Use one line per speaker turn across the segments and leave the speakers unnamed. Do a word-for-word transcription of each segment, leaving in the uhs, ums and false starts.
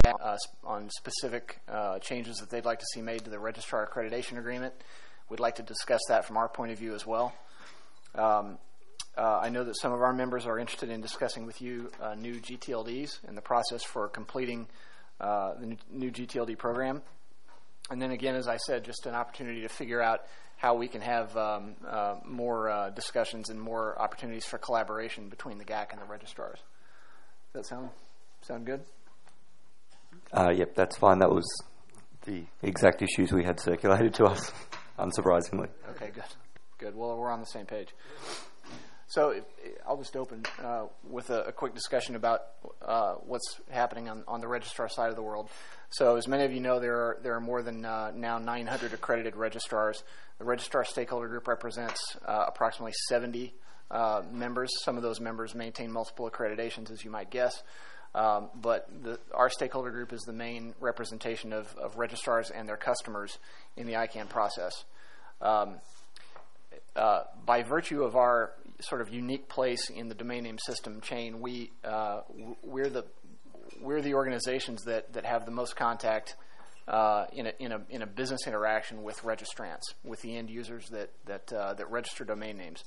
uh, on specific uh, changes that they'd like to see made to the Registrar Accreditation Agreement. We'd like to discuss that from our point of view as well. Um, uh, I know that some of our members are interested in discussing with you uh, new G T L Ds and the process for completing uh, the new G T L D program. And then again, as I said, just an opportunity to figure out how we can have um, uh, more uh, discussions and more opportunities for collaboration between the G A C and the registrars. Does that sound sound good?
Uh, yep, that's fine. That was the exact issues we had circulated to us, unsurprisingly.
Okay, good. Good. Well, we're on the same page. So if, I'll just open uh, with a, a quick discussion about uh, what's happening on, on the registrar side of the world. So as many of you know, there are there are more than uh, now nine hundred accredited registrars. The registrar stakeholder group represents uh, approximately seventy uh, members. Some of those members maintain multiple accreditations, as you might guess. Um, but the, our stakeholder group is the main representation of, of registrars and their customers in the I CANN process. Um, uh, by virtue of our sort of unique place in the domain name system chain, we uh, we're the we're the organizations that, that have the most contact uh, in a in a in a business interaction with registrants, with the end users that that uh, that register domain names.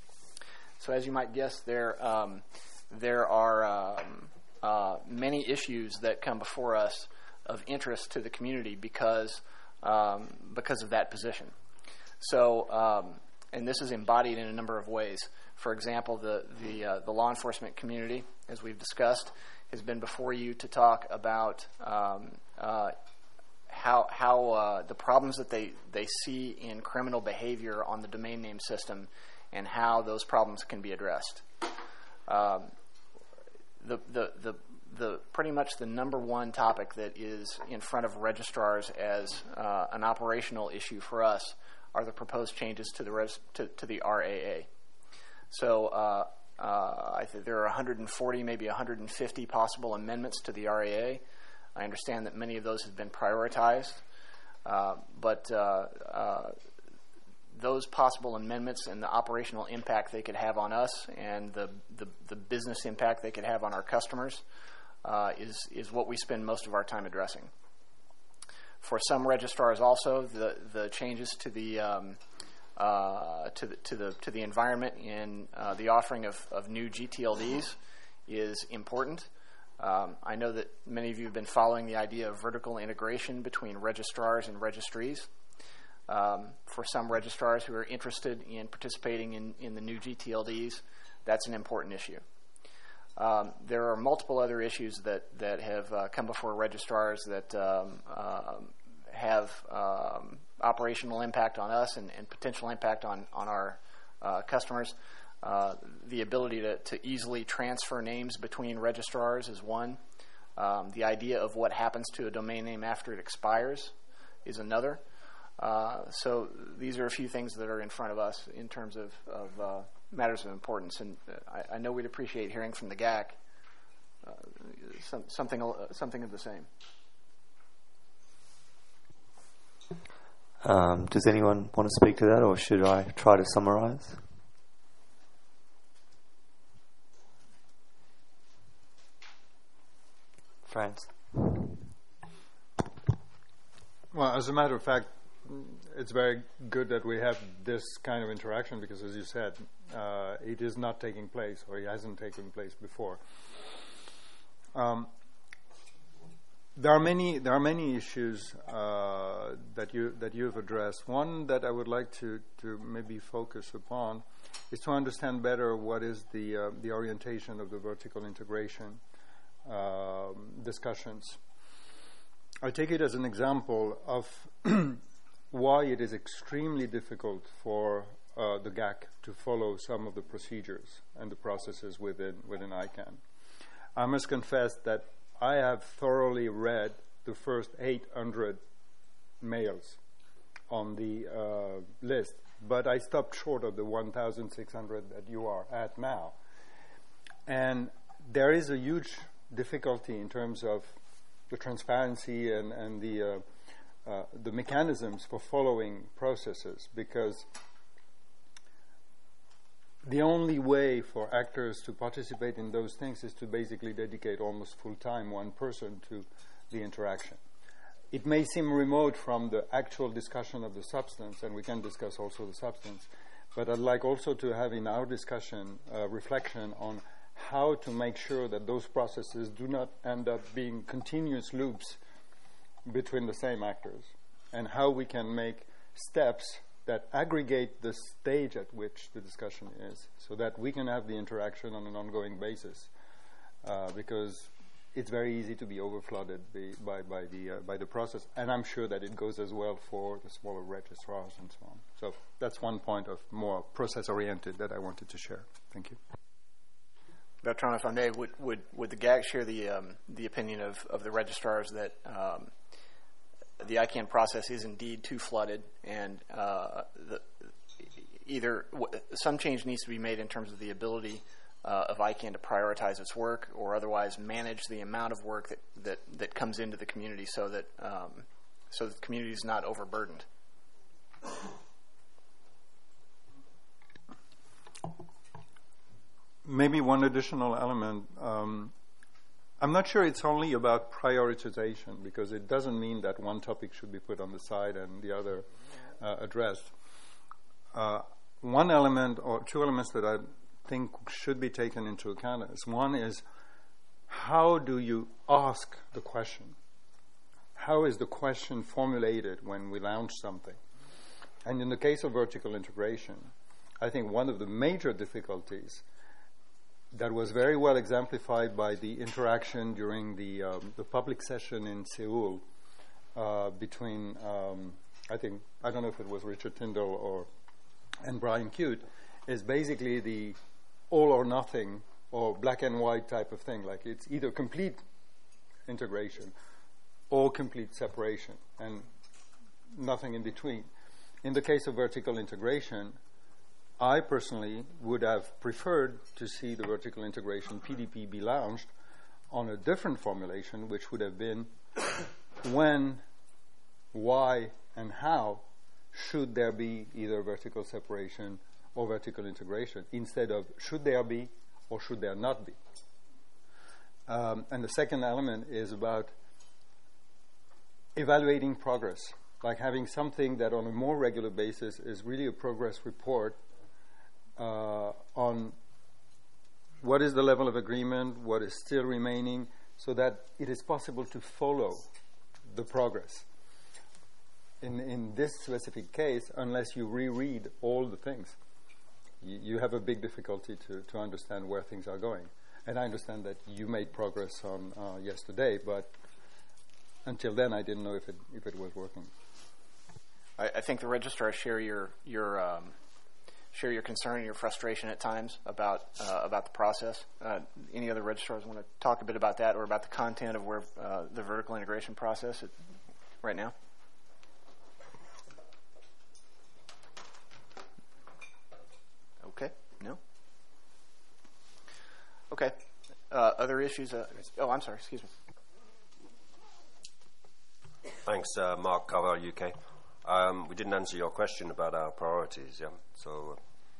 So as you might guess, there um, there are um, uh, many issues that come before us of interest to the community because um, because of that position. So. Um, And this is embodied in a number of ways. For example, the the, uh, the law enforcement community, as we've discussed, has been before you to talk about um, uh, how how uh, the problems that they, they see in criminal behavior on the domain name system and how those problems can be addressed. Um, the, the the the pretty much the number one topic that is in front of registrars as uh, an operational issue for us are the proposed changes to the res- to, to the R A A. So uh, uh, I think there are one hundred forty, maybe one hundred fifty possible amendments to the R A A. I understand that many of those have been prioritized, uh, but uh, uh, those possible amendments and the operational impact they could have on us and the, the, the business impact they could have on our customers uh, is is what we spend most of our time addressing. For some registrars, also the, the changes to the um, uh, to the to the to the environment in uh, the offering of, of new G T L Ds is important. Um, I know that many of you have been following the idea of vertical integration between registrars and registries. Um, for some registrars who are interested in participating in, in the new G T L Ds, that's an important issue. Um, there are multiple other issues that, that have uh, come before registrars that um, uh, have um, operational impact on us and, and potential impact on, on our uh, customers. Uh, the ability to, to easily transfer names between registrars is one. Um, the idea of what happens to a domain name after it expires is another. Uh, so these are a few things that are in front of us in terms of, of uh, matters of importance, and uh, I, I know we'd appreciate hearing from the G A C uh, some, something uh, something of the same.
Um, does anyone want to speak to that, or should I try to summarize? France?
Well, as a matter of fact, it's very good that we have this kind of interaction because, as you said, uh, it is not taking place, or it hasn't taken place before. Um, there are many there are many issues uh, that you that you've addressed. One that I would like to, to maybe focus upon is to understand better what is the uh, the orientation of the vertical integration uh, discussions. I take it as an example of why it is extremely difficult for uh, the G A C to follow some of the procedures and the processes within within I CANN. I must confess that I have thoroughly read the first eight hundred mails on the uh, list, but I stopped short of the one thousand six hundred that you are at now. And there is a huge difficulty in terms of the transparency and, and the uh, uh, the mechanisms for following processes, because the only way for actors to participate in those things is to basically dedicate almost full time one person to the interaction. It may seem remote from the actual discussion of the substance, and we can discuss also the substance, but I'd like also to have in our discussion uh, reflection on how to make sure that those processes do not end up being continuous loops between the same actors, and how we can make steps that aggregate the stage at which the discussion is, so that we can have the interaction on an ongoing basis, uh, because it's very easy to be overflooded by, by, by the uh, by the process, and I'm sure that it goes as well for the smaller registrars and so on. So that's one point of more process-oriented that I wanted to share. Thank you.
Bertrand, if I may, would would, would the G A C share the um, the opinion of, of the registrars that um, the I CANN process is indeed too flooded, and uh, the, either w- some change needs to be made in terms of the ability uh, of I CANN to prioritize its work, or otherwise manage the amount of work that, that, that comes into the community, so that um, so that the community is not overburdened?
Maybe one additional element. Um, I'm not sure it's only about prioritization, because it doesn't mean that one topic should be put on the side and the other uh, addressed. Uh, one element or two elements that I think should be taken into account is, one is, how do you ask the question? How is the question formulated when we launch something? And in the case of vertical integration, I think one of the major difficulties that was very well exemplified by the interaction during the um, the public session in Seoul uh, between um, I think I don't know if it was Richard Tyndall or and Brian Cute, is basically the all or nothing or black and white type of thing. Like, it's either complete integration or complete separation, and nothing in between. In the case of vertical integration, I personally would have preferred to see the vertical integration P D P be launched on a different formulation, which would have been when, why, and how should there be either vertical separation or vertical integration, instead of should there be or should there not be. Um, and the second element is about evaluating progress, like having something that on a more regular basis is really a progress report Uh, on what is the level of agreement, what is still remaining, so that it is possible to follow the progress. In in this specific case, unless you reread all the things, you, you have a big difficulty to, to understand where things are going. And I understand that you made progress on uh, yesterday, but until then I didn't know if it if it was working.
I, I think the registrars share your your um, share your concern and your frustration at times about uh, about the process. Uh, any other registrars want to talk a bit about that, or about the content of where uh, the vertical integration process is right now? Okay. No? Okay. Uh, other issues? Uh, oh, I'm sorry. Excuse me.
Thanks, uh, Mark Carver, U K. Um, we didn't answer your question about our priorities, yeah. So,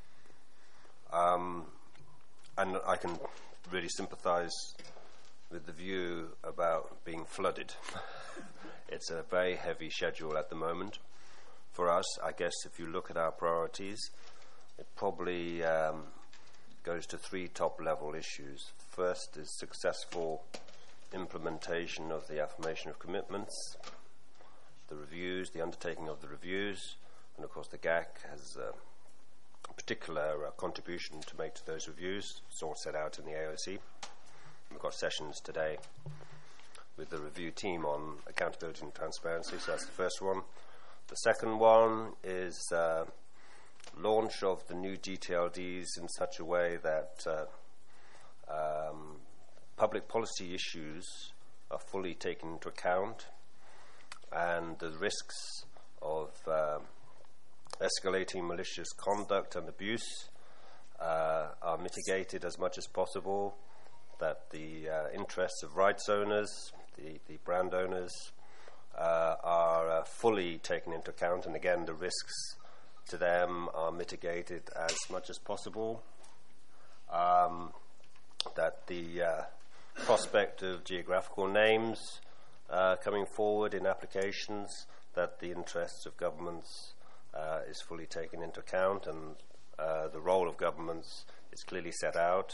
um, and I can really sympathise with the view about being flooded. It's a very heavy schedule at the moment for us. I guess if you look at our priorities, it probably um, goes to three top-level issues. First is successful implementation of the affirmation of commitments, the reviews, the undertaking of the reviews, and of course the G A C has uh, a particular uh, contribution to make to those reviews. It's all set out in the A O C. We've got sessions today with the review team on accountability and transparency, so that's the first one. The second one is uh, launch of the new G T L Ds in such a way that uh, um, public policy issues are fully taken into account, and the risks of uh, escalating malicious conduct and abuse uh, are mitigated as much as possible, that the uh, interests of rights owners, the, the brand owners, uh, are uh, fully taken into account, and again the risks to them are mitigated as much as possible, um, that the uh, prospect of geographical names uh, coming forward in applications, that the interests of governments uh, is fully taken into account, and uh, the role of governments is clearly set out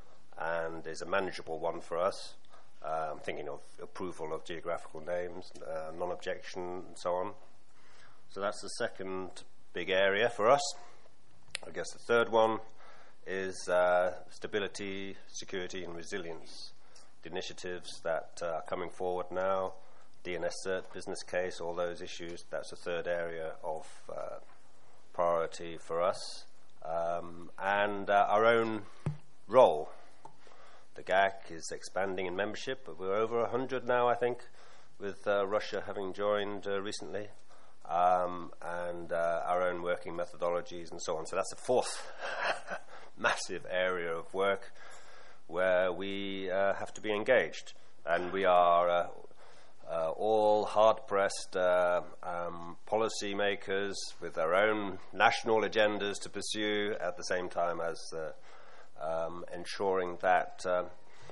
and is a manageable one for us. Uh, I'm thinking of approval of geographical names, uh, non-objection, and so on. So that's the second big area for us. I guess the third one is uh, stability, security, and resilience. The initiatives that uh, are coming forward now, D N S cert, business case, all those issues, that's the third area of uh, priority for us. Um, and uh, our own role. The G A C is expanding in membership, but we're over one hundred now, I think, with uh, Russia having joined uh, recently, um, and uh, our own working methodologies and so on. So that's the fourth massive area of work where we uh, have to be engaged. And we are uh, uh, all hard-pressed uh, um, policy makers with our own national agendas to pursue at the same time as uh, Um, ensuring that uh,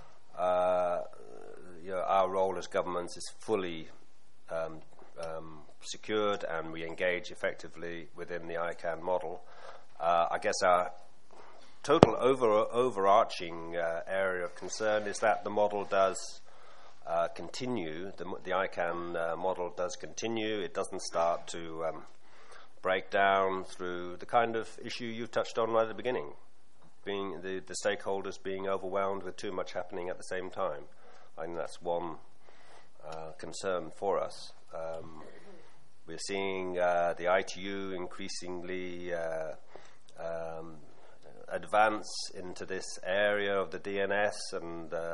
uh, you know, our role as governments is fully um, um, secured and we engage effectively within the I CANN model. Uh, I guess our total over, overarching uh, area of concern is that the model does uh, continue, the, the I CANN uh, model does continue. It doesn't start to um, break down through the kind of issue you touched on right at the beginning. Being the, the stakeholders being overwhelmed with too much happening at the same time. I think that's one uh, concern for us. Um, we're seeing uh, the I T U increasingly uh, um, advance into this area of the D N S, and uh,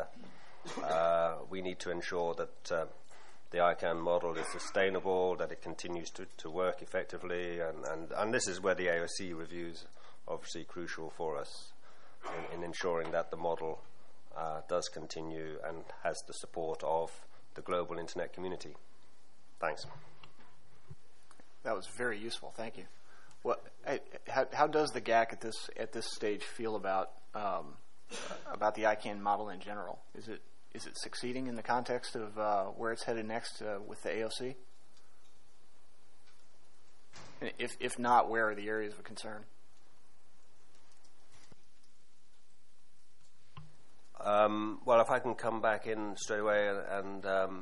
uh, we need to ensure that uh, the I CANN model is sustainable, that it continues to, to work effectively, and, and, and this is where the A O C reviews are obviously crucial for us. In, in ensuring that the model uh, does continue and has the support of the global internet community. Thanks.
That was very useful. Thank you. What, how, how does the G A C at this at this stage feel about um, about the I CANN model in general? Is it is it succeeding in the context of uh, where it's headed next uh, with the A O C? If if not, where are the areas of concern?
Um, well, if I can come back in straight away and, and um,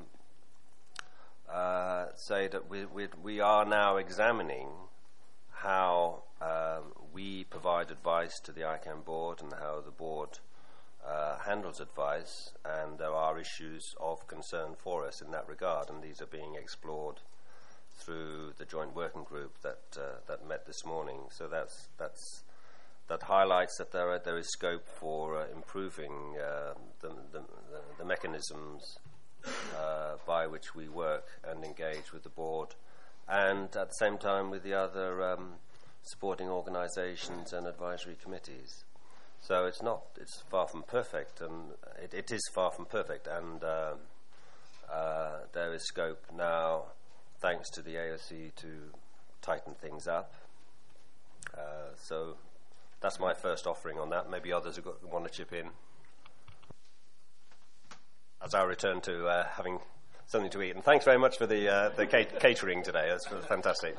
uh, say that we, we, we are now examining how um, we provide advice to the I CANN board and how the board uh, handles advice, and there are issues of concern for us in that regard, and these are being explored through the joint working group that uh, that met this morning. So that's that's. That highlights that there are, there is scope for uh, improving uh, the, the, the mechanisms uh, by which we work and engage with the board, and at the same time with the other um, supporting organisations and advisory committees. So it's not, it's far from perfect, and it, it is far from perfect, and uh, uh, there is scope now, thanks to the A O C, to tighten things up. Uh, so. That's my first offering on that. Maybe others have got, want to chip in. As I return to uh, having something to eat. And thanks very much for the, uh, the cat- catering today. That's fantastic.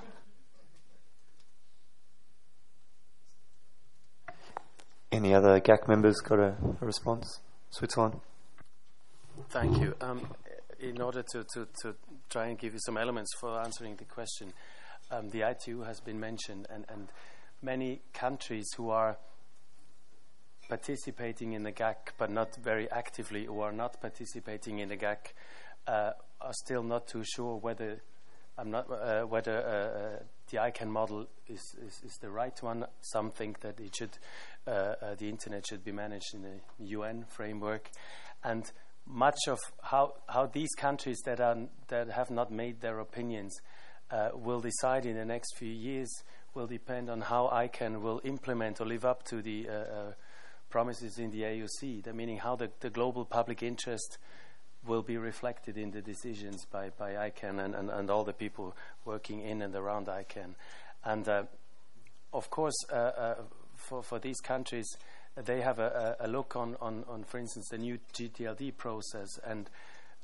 Any other G A C members got a, a response? Switzerland?
Thank you. Um, in order to, to, to try and give you some elements for answering the question, um, the I T U has been mentioned, and, and many countries who are participating in the G A C but not very actively, or are not participating in the G A C, uh, are still not too sure whether I'm not uh, whether uh, uh, the I CANN model is, is, is the right one. Some think that it should uh, uh, the internet should be managed in a U N framework, and much of how how these countries that are that have not made their opinions uh, will decide in the next few years will depend on how I CANN will implement or live up to the uh, uh, promises in the A O C, the meaning how the, the global public interest will be reflected in the decisions by, by I CANN and, and, and all the people working in and around I CANN. And uh, of course, uh, uh, for, for these countries, uh, they have a, a look on, on, on, for instance, the new G T L D process, and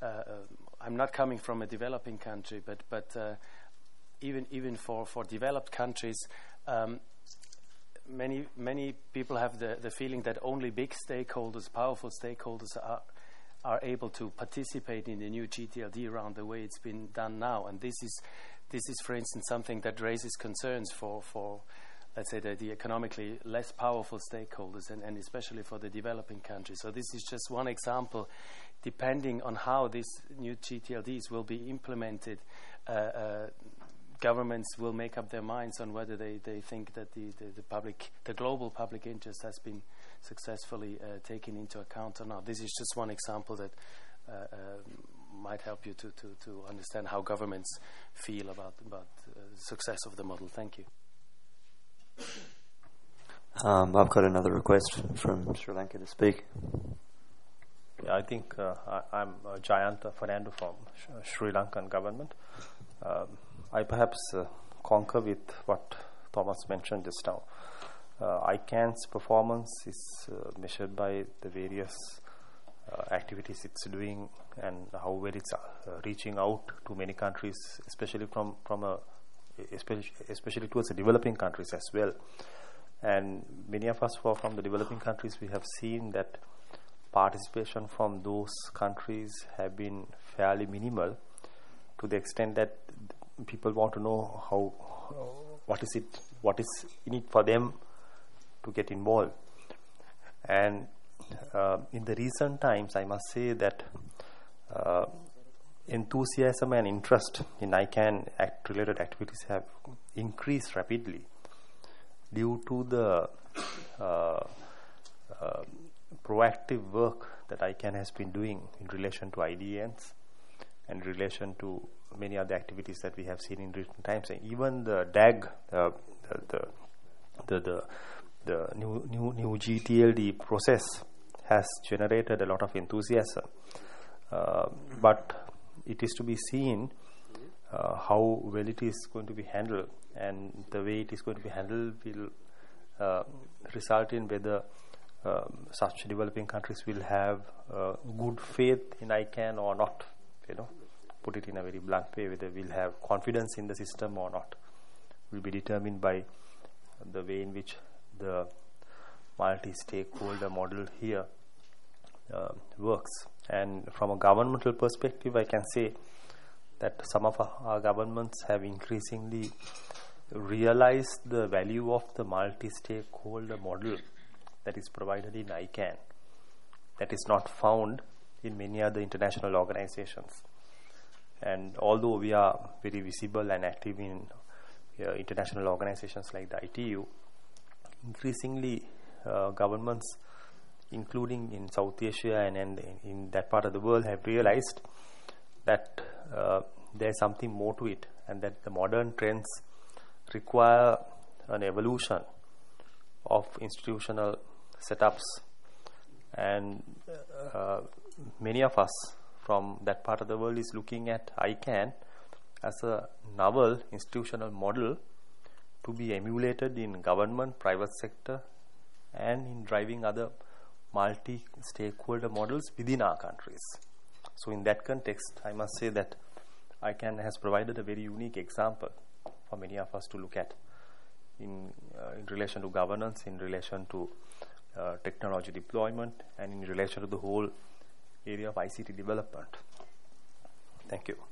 uh, I'm not coming from a developing country, but but uh, even even for, for developed countries, um, many many people have the, the feeling that only big stakeholders, powerful stakeholders, are are able to participate in the new G T L D round the way it's been done now. And this is this is, for instance, something that raises concerns for for let's say the, the economically less powerful stakeholders, and, and especially for the developing countries. So this is just one example. Depending on how these new G T L Ds will be implemented, uh, uh, governments will make up their minds on whether they, they think that the, the, the public, the global public interest has been successfully uh, taken into account or not. This is just one example that uh, uh, might help you to, to, to understand how governments feel about, about uh, the success of the model. Thank you.
Um, I've got another request from Sri Lanka to speak.
Yeah, I think uh, I, I'm uh, Jayanta Fernando from Sh- Sri Lankan government. Um, I perhaps uh, concur with what Thomas mentioned just now. Uh, I CAN's performance is uh, measured by the various uh, activities it's doing and how well it's uh, reaching out to many countries, especially from from a especially especially towards the developing countries as well. And many of us who are from the developing countries, we have seen that participation from those countries have been fairly minimal, to the extent that people want to know how, what is it, what is in it for them to get involved. And uh, in the recent times, I must say that uh, enthusiasm and interest in I CAN act related activities have increased rapidly due to the uh, uh, proactive work that I CAN has been doing in relation to I D Ns and in relation to many other activities that we have seen in recent times. And even the D A G, uh, the, the, the, the new, new, new G T L D process has generated a lot of enthusiasm. Uh, but it is to be seen uh, how well it is going to be handled, and the way it is going to be handled will uh, result in whether Um, such developing countries will have uh, good faith in I CAN or not. You know, put it in a very blunt way, whether we'll have confidence in the system or not will be determined by the way in which the multi-stakeholder model here uh, works. And from a governmental perspective, I can say that some of our, our governments have increasingly realized the value of the multi-stakeholder model that is provided in I CAN, that is not found in many other international organizations. And although we are very visible and active in uh, international organizations like the I T U, increasingly uh, governments, including in South Asia and, and in that part of the world, have realized that uh, there is something more to it, and that the modern trends require an evolution of institutional setups. And uh, many of us from that part of the world is looking at I CAN as a novel institutional model to be emulated in government, private sector, and in driving other multi-stakeholder models within our countries. So in that context, I must say that I CAN has provided a very unique example for many of us to look at in, uh, in relation to governance, in relation to uh, technology deployment, and in relation to the whole area of I C T development. Thank you.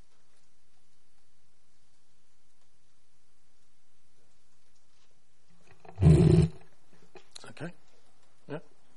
Okay. Yeah.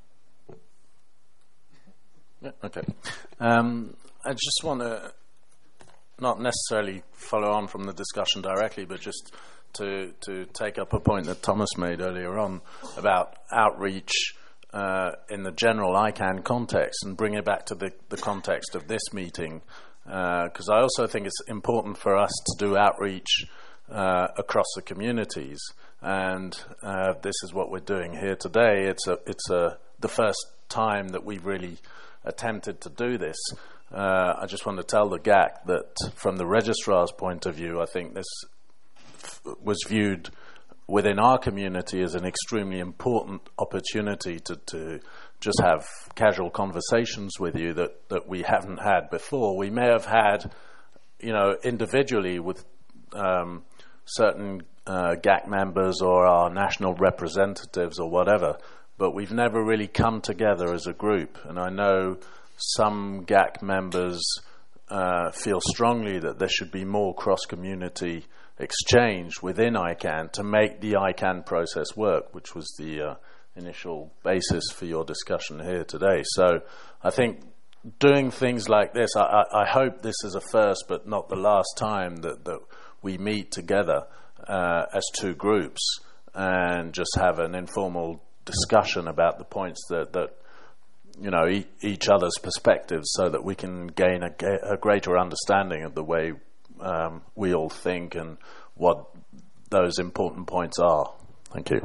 Yeah. Okay. Um, I just want to not necessarily follow on from the discussion directly, but just to to take up a point that Thomas made earlier on about outreach uh, in the general I CAN context, and bring it back to the, the context of this meeting, because uh, I also think it's important for us to do outreach uh, across the communities, and uh, this is what we're doing here today. It's a it's a the first time that we've really attempted to do this. Uh, I just want to tell the G A C that from the registrar's point of view, I think this f- was viewed within our community as an extremely important opportunity to, to just have casual conversations with you that, that we haven't had before. We may have had, you know, individually with um, certain uh, G A C members or our national representatives or whatever, but we've never really come together as a group. And I know some G A C members uh, feel strongly that there should be more cross-community exchange within I CANN to make the I CANN process work, which was the uh, initial basis for your discussion here today. So I think doing things like this, I, I, I hope this is a first but not the last time that, that we meet together uh, as two groups and just have an informal discussion about the points that, that you know, e- each other's perspectives, so that we can gain a, a greater understanding of the way um, we all think and what those important points are. Thank you.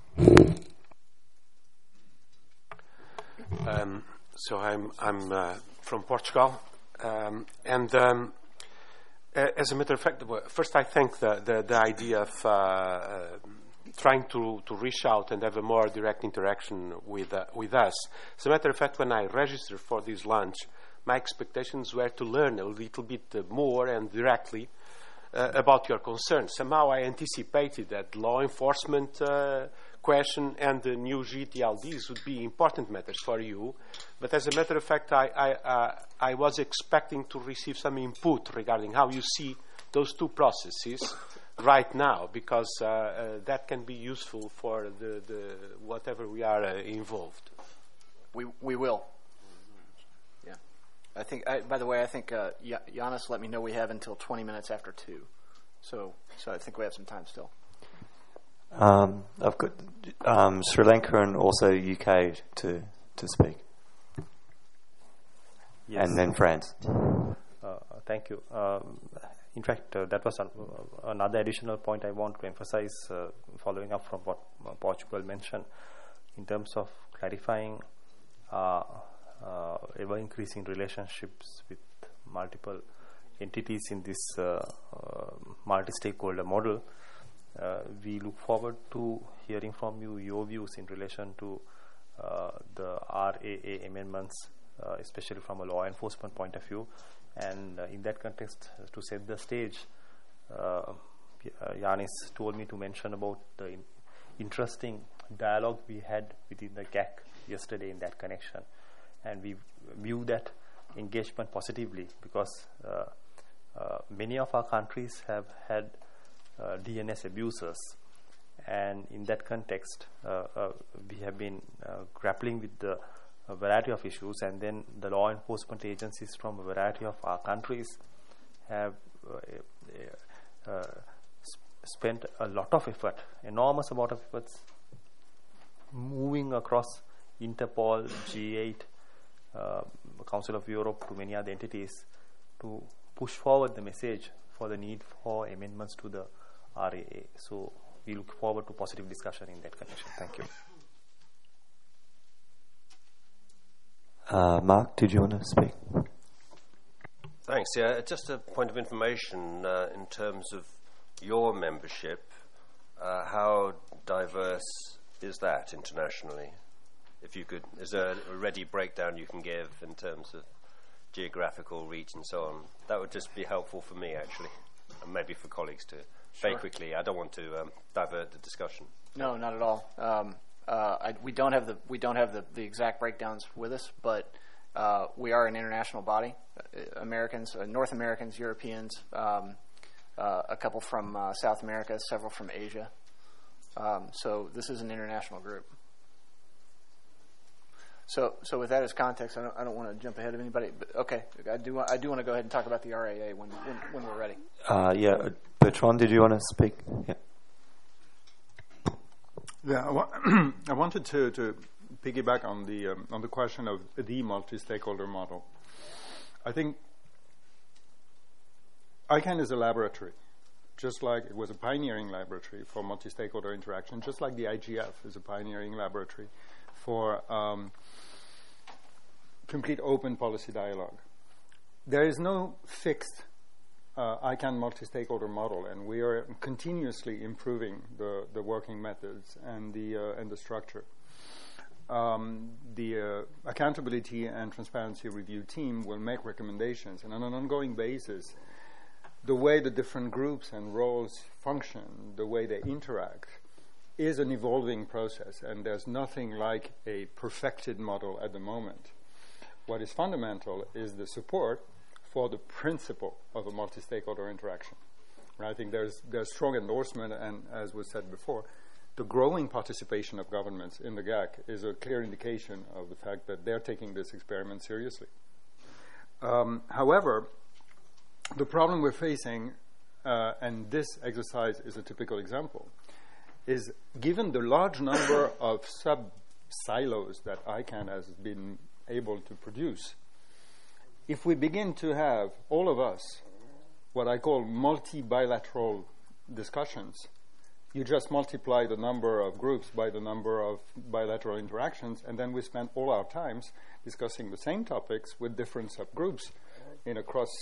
Um, so I'm I'm uh, from Portugal, um, and um, as a matter of fact, first I think the the, the idea of uh, uh, trying to, to reach out and have a more direct interaction with uh, with us. As a matter of fact, when I registered for this lunch, my expectations were to learn a little bit uh, more and directly uh, about your concerns. Somehow I anticipated that law enforcement uh, question and the new G T L Ds would be important matters for you. But as a matter of fact, I, I, uh, I was expecting to receive some input regarding how you see those two processes right now, because uh, uh, that can be useful for the, the whatever we are uh, involved.
We we will. Yeah, I think. I, by the way, I think uh, Giannis let me know we have until twenty minutes after two, so so I think we have some time still.
Um, I've got um, Sri Lanka and also U K to to speak,
yes.
And then France.
Uh, thank you. Um, in fact, uh, that was an, uh, another additional point I want to emphasize, uh, following up from what uh, Portugal mentioned, in terms of clarifying uh, uh, ever-increasing relationships with multiple entities in this uh, uh, multi-stakeholder model. Uh, we look forward to hearing from you your views in relation to uh, the R A A amendments, uh, especially from a law enforcement point of view. And uh, in that context, uh, to set the stage, uh, Yanis told me to mention about the in- interesting dialogue we had within the G A C yesterday in that connection. And we view that engagement positively, because uh, uh, many of our countries have had uh, D N S abusers. And in that context, uh, uh, we have been uh, grappling with the a variety of issues, and then the law enforcement agencies from a variety of our countries have uh, uh, uh, sp- spent a lot of effort, enormous amount of efforts, moving across Interpol, G eight, uh, Council of Europe, to many other entities to push forward the message for the need for amendments to the R A A. So we look forward to positive discussion in that connection. Thank you.
Uh, Mark, did you want to speak?
Thanks. Yeah, just a point of information uh, in terms of your membership. Uh, how diverse is that internationally? If you could, is there a ready breakdown you can give in terms of geographical reach and so on? That would just be helpful for me, actually, and maybe for colleagues too. Sure. Very quickly, I don't want to um, divert the discussion.
No, not at all. Um, Uh, I, we don't have the we don't have the, the exact breakdowns with us, but uh, we are an international body. Uh, Americans, uh, North Americans, Europeans, um, uh, a couple from uh, South America, several from Asia. Um, so this is an international group. So, so with that as context, I don't, I don't want to jump ahead of anybody. But okay, I do I do want to go ahead and talk about the R A A when when, when we're ready.
Uh, yeah, Bertrand, did you want to speak? Yeah.
Yeah, I, wa- I wanted to, to piggyback on the um, on the question of the multi-stakeholder model. I think I CANN is a laboratory, just like it was a pioneering laboratory for multi-stakeholder interaction, just like the I G F is a pioneering laboratory for um, complete open policy dialogue. There is no fixed Uh, I CANN multi-stakeholder model, and we are continuously improving the, the working methods and the uh, and the structure. um, the uh, accountability and transparency review team will make recommendations, and on an ongoing basis, the way the different groups and roles function, the way they interact, is an evolving process, and there's nothing like a perfected model at the moment. What is fundamental is the support for the principle of a multi-stakeholder interaction. I think there's there's strong endorsement, and as was said before, the growing participation of governments in the G A C is a clear indication of the fact that they're taking this experiment seriously. Um, however, the problem we're facing, uh, and this exercise is a typical example, is given the large number of sub-silos that I CANN has been able to produce, if we begin to have, all of us, what I call multi-bilateral discussions, you just multiply the number of groups by the number of bilateral interactions, and then we spend all our times discussing the same topics with different subgroups in a cross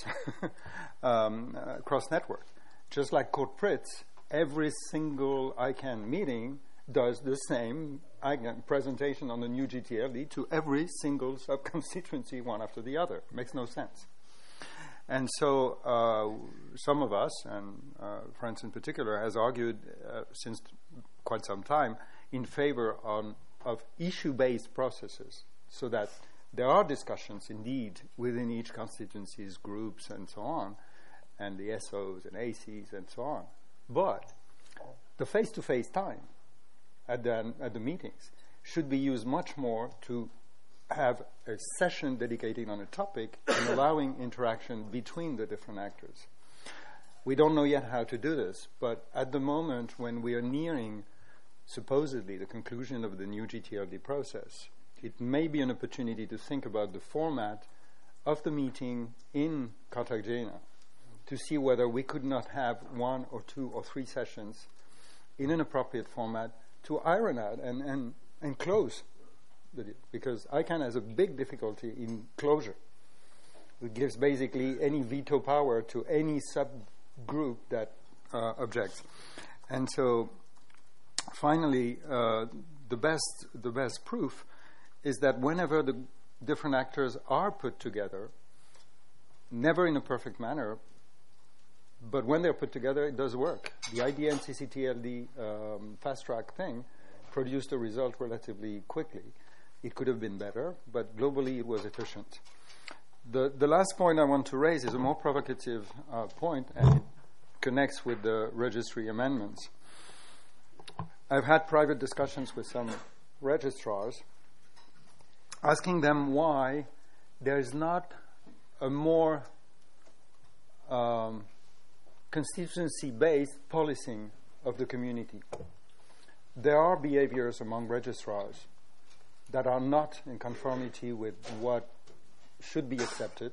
um, uh, cross network. Just like CodePRITS, every single I CANN meeting does the same I CANN presentation on the new G T L D to every single sub-constituency, one after the other. Makes no sense. And so uh, some of us, and uh, France in particular, has argued uh, since quite some time in favor on, of issue-based processes, so that there are discussions indeed within each constituency's groups and so on, and the S Os and A Cs and so on. But the face-to-face time at the, at the meetings should be used much more to have a session dedicated on a topic and allowing interaction between the different actors. We don't know yet how to do this, but at the moment when we are nearing supposedly the conclusion of the new G T L D process, it may be an opportunity to think about the format of the meeting in Cartagena to see whether we could not have one or two or three sessions in an appropriate format to iron out and, and, and close the deal. Because I CANN has a big difficulty in closure. It gives basically any veto power to any subgroup that uh, objects. And so finally, uh, the best the best proof is that whenever the different actors are put together, never in a perfect manner, but when they're put together, it does work. The I D N C C T L D um, fast-track thing produced a result relatively quickly. It could have been better, but globally it was efficient. The, the last point I want to raise is a more provocative uh, point, and it connects with the registry amendments. I've had private discussions with some registrars asking them why there is not a more um, constituency-based policing of the community. There are behaviors among registrars that are not in conformity with what should be accepted,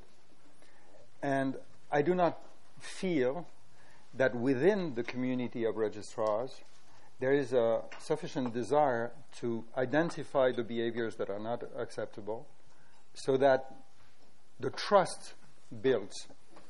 and I do not feel that within the community of registrars there is a sufficient desire to identify the behaviors that are not acceptable so that the trust builds.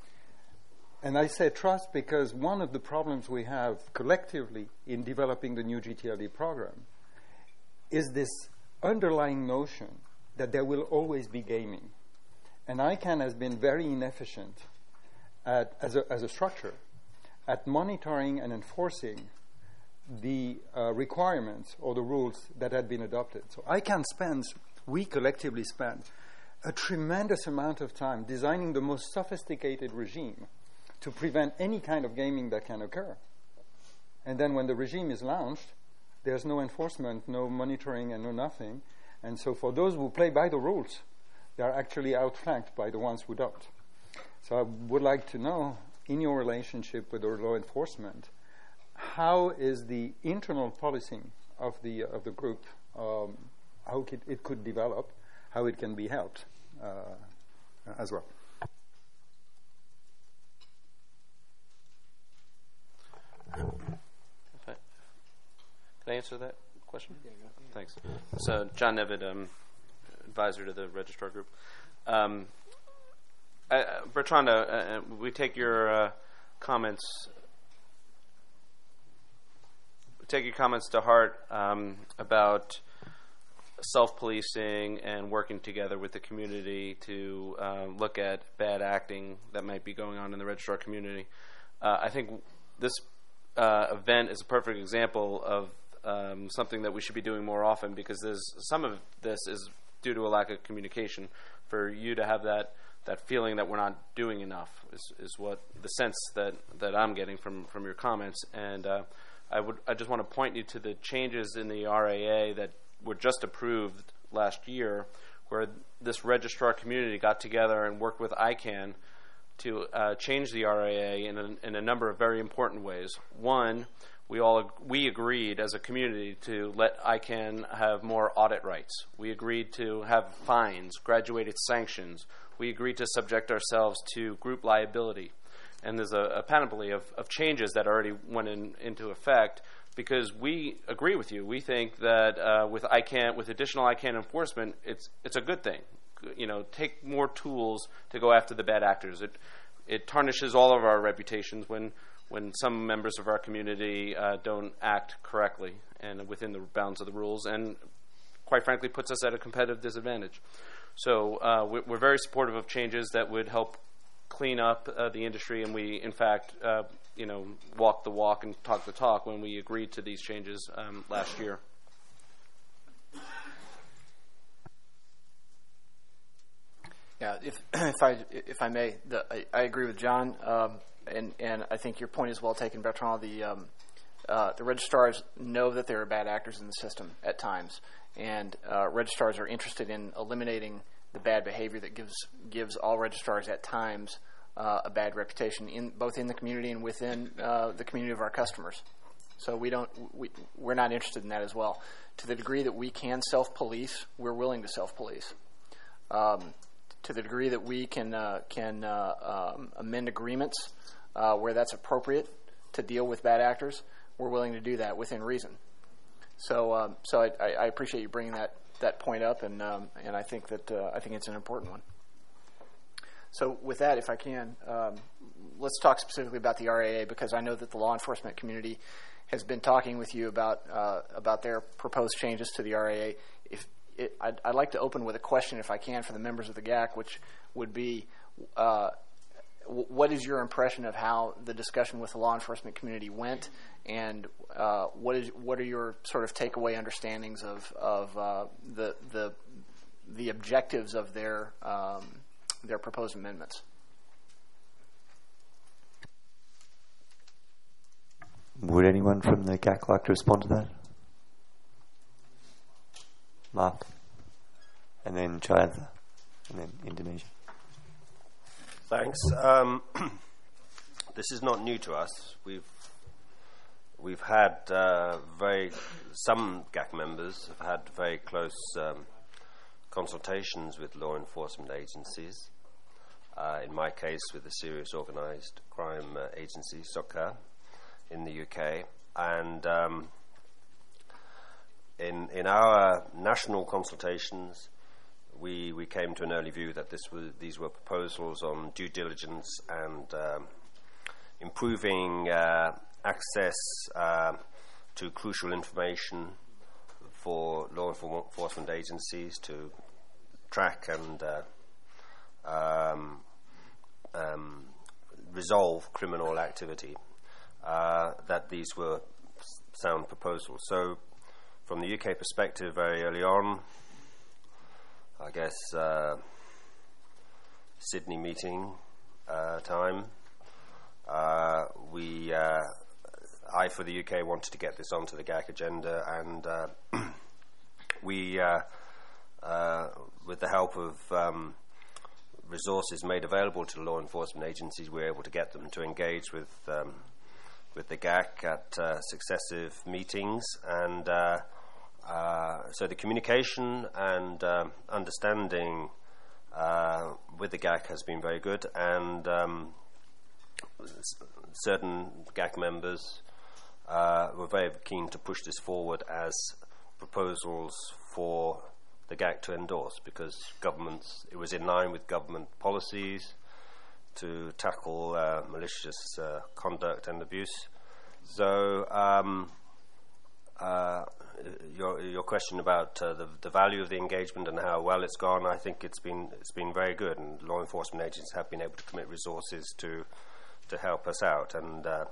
And I say trust because one of the problems we have collectively in developing the new G T L D program is this underlying notion that there will always be gaming. And I CANN has been very inefficient at, as, a, as a structure at monitoring and enforcing the uh, requirements or the rules that had been adopted. So I CANN spends, we collectively spend, a tremendous amount of time designing the most sophisticated regime to prevent any kind of gaming that can occur. And then when the regime is launched, there's no enforcement, no monitoring, and no nothing. And so for those who play by the rules, they are actually outflanked by the ones who don't. So I would like to know, in your relationship with the law enforcement, how is the internal policing of the of the group, um, how it, it could develop, how it can be helped uh, as well.
Can I answer that question? Yeah, thanks. So, John Nevitt, um, advisor to the Registrar Group. Um, uh, Bertrand, uh, we take your uh, comments. We take your comments to heart um, about self-policing and working together with the community to uh, look at bad acting that might be going on in the registrar community. Uh, I think this uh, event is a perfect example of um, something that we should be doing more often, because there's some of this is due to a lack of communication. For you to have that that feeling that we're not doing enough is, is what the sense that, that I'm getting from, from your comments. And uh, I would I just want to point you to the changes in the R A A that were just approved last year, where this registrar community got together and worked with I CANN to uh, change the R A A in a, in a number of very important ways. One, we all ag- we agreed as a community to let I CANN have more audit rights. We agreed to have fines, graduated sanctions. We agreed to subject ourselves to group liability. And there's a, a panoply of, of changes that already went in, into effect, because we agree with you. We think that uh, with I CANN, with additional I CANN enforcement, it's it's a good thing. You know, take more tools to go after the bad actors. It it tarnishes all of our reputations when when some members of our community uh, don't act correctly and within the bounds of the rules, and quite frankly puts us at a competitive disadvantage. So uh, we, we're very supportive of changes that would help clean up uh, the industry, and we, in fact, uh, you know, walk the walk and talk the talk when we agreed to these changes um, last year.
Yeah, if if I if I may, the, I, I agree with John, um, and and I think your point is well taken, Bertrand. The um, uh, the registrars know that there are bad actors in the system at times, and uh, registrars are interested in eliminating the bad behavior that gives gives all registrars at times uh, a bad reputation, in both in the community and within uh, the community of our customers. So we don't we we're not interested in that as well. To the degree that we can self-police, we're willing to self-police. Um, to the degree that we can uh, can uh, um, amend agreements uh, where that's appropriate to deal with bad actors, we're willing to do that within reason. So, um, so I, I appreciate you bringing that, that point up, and um, and I think that uh, I think it's an important one. So, with that, if I can, um, let's talk specifically about the R A A, because I know that the law enforcement community has been talking with you about uh, about their proposed changes to the R A A. If It, I'd, I'd like to open with a question, if I can, for the members of the G A C, which would be, uh, w- what is your impression of how the discussion with the law enforcement community went, and uh, what is what are your sort of takeaway understandings of of uh, the the the objectives of their um, their proposed amendments?
Would anyone from the G A C like to respond to that? Mark, and then China, and then Indonesia.
Thanks. Um, this is not new to us. We've we've had uh, very some G A C members have had very close um, consultations with law enforcement agencies. Uh, in my case, with the Serious Organised Crime uh, Agency, SOCA, in the U K, and um, In in our national consultations, we we came to an early view that this was these were proposals on due diligence and um, improving uh, access uh, to crucial information for law enforcement agencies to track and uh, um, um, resolve criminal activity. Uh, that these were sound proposals. So, from the U K perspective, very early on, I guess uh, Sydney meeting uh, time, uh, we, uh, I for the U K wanted to get this onto the G A C agenda, and uh, we, uh, uh, with the help of um, resources made available to law enforcement agencies, we were able to get them to engage with um, with the G A C at uh, successive meetings, and uh, Uh, so the communication and uh, understanding uh, with the G A C has been very good, and um, s- certain G A C members uh, were very keen to push this forward as proposals for the G A C to endorse, because governments, it was in line with government policies to tackle uh, malicious uh, conduct and abuse. So um, uh, your your question about uh, the the value of the engagement and how well it's gone, I think it's been it's been very good, and law enforcement agencies have been able to commit resources to to help us out, and uh,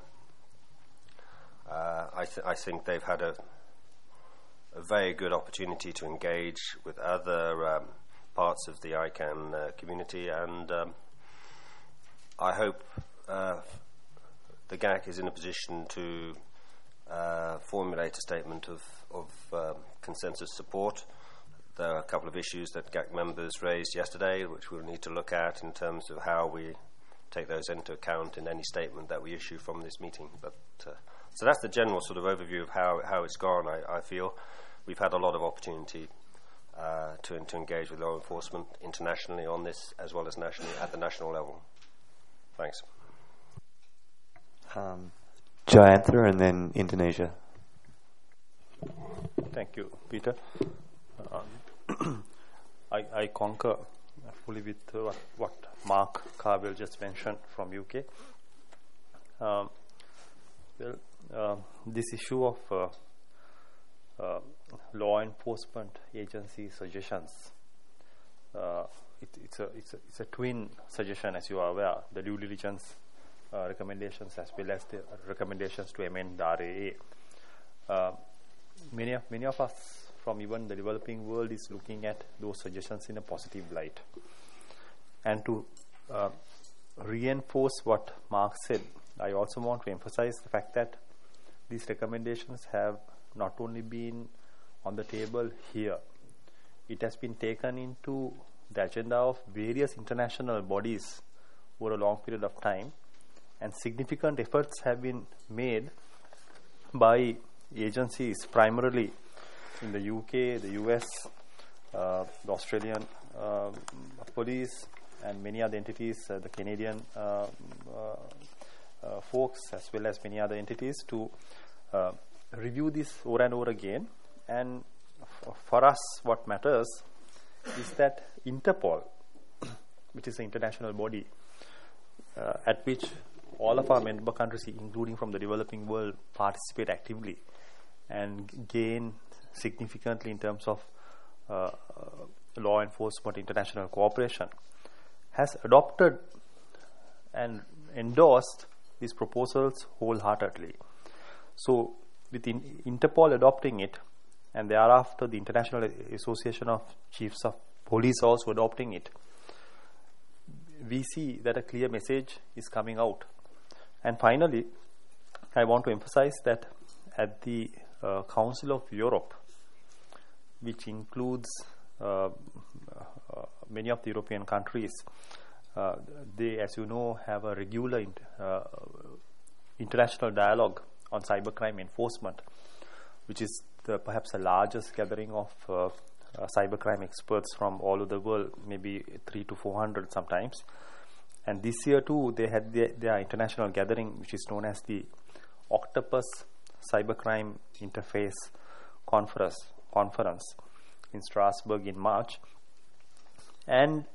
uh, I th- I think they've had a a very good opportunity to engage with other um, parts of the I CANN uh, community, and um, I hope uh, the G A C is in a position to uh, formulate a statement of, of uh, consensus support. There are a couple of issues that G A C members raised yesterday, which we'll need to look at in terms of how we take those into account in any statement that we issue from this meeting. But uh, so that's the general sort of overview of how, how it's gone, I, I feel. We've had a lot of opportunity uh, to, to engage with law enforcement internationally on this, as well as nationally at the national level. Thanks.
Um, Jayantha and then Indonesia.
Thank you, Peter. Um, I, I concur fully with uh, what, what Mark Carville just mentioned from U K. Um, well, uh, this issue of uh, uh, law enforcement agency suggestions, uh, it, it's, a, it's, a, it's a twin suggestion, as you are aware, the due diligence uh, recommendations as well as the recommendations to amend the R A A. Uh, many, of, many of us from even the developing world is looking at those suggestions in a positive light. And to uh, reinforce what Mark said, I also want to emphasize the fact that these recommendations have not only been on the table here, it has been taken into the agenda of various international bodies over a long period of time, and significant efforts have been made by agencies primarily in the U K, the U S, uh, the Australian uh, police, and many other entities, uh, the Canadian uh, uh, uh, folks, as well as many other entities, to uh, review this over and over again. And f- for us, what matters is that Interpol, which is an international body uh, at which all of our member countries, including from the developing world, participate actively and gain significantly in terms of uh, uh, law enforcement, international cooperation, has adopted and endorsed these proposals wholeheartedly. So, with in Interpol adopting it, and thereafter the International Association of Chiefs of Police also adopting it, we see that a clear message is coming out. And finally, I want to emphasize that at the uh, Council of Europe, which includes uh, uh, many of the European countries, uh, they, as you know, have a regular int- uh, international dialogue on cybercrime enforcement, which is the, perhaps the largest gathering of uh, uh, cybercrime experts from all over the world, maybe three to four hundred sometimes. And this year too, they had their, their international gathering, which is known as the Octopus Cybercrime Interface Conference, conference in Strasbourg in March. And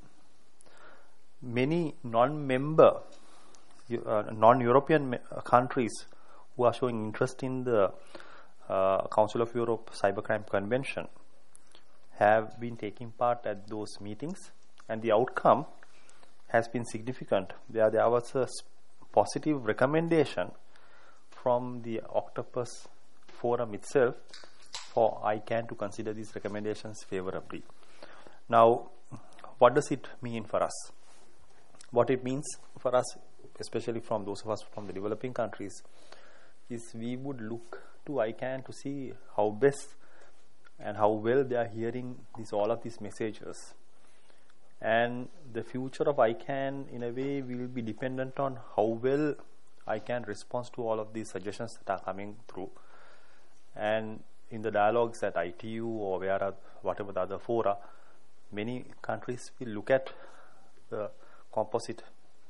many non-member, uh, non-European me- countries who are showing interest in the uh, Council of Europe Cybercrime Convention have been taking part at those meetings, and the outcome has been significant. There, there was a positive recommendation from the Octopus Forum itself for I CANN to consider these recommendations favorably. Now, what does it mean for us? What it means for us, especially from those of us from the developing countries, is we would look to I CANN to see how best and how well they are hearing these, all of these messages. And the future of I CANN, in a way, will be dependent on how well I CANN responds to all of these suggestions that are coming through. And in the dialogues at I T U or where are, whatever the other fora, many countries will look at the composite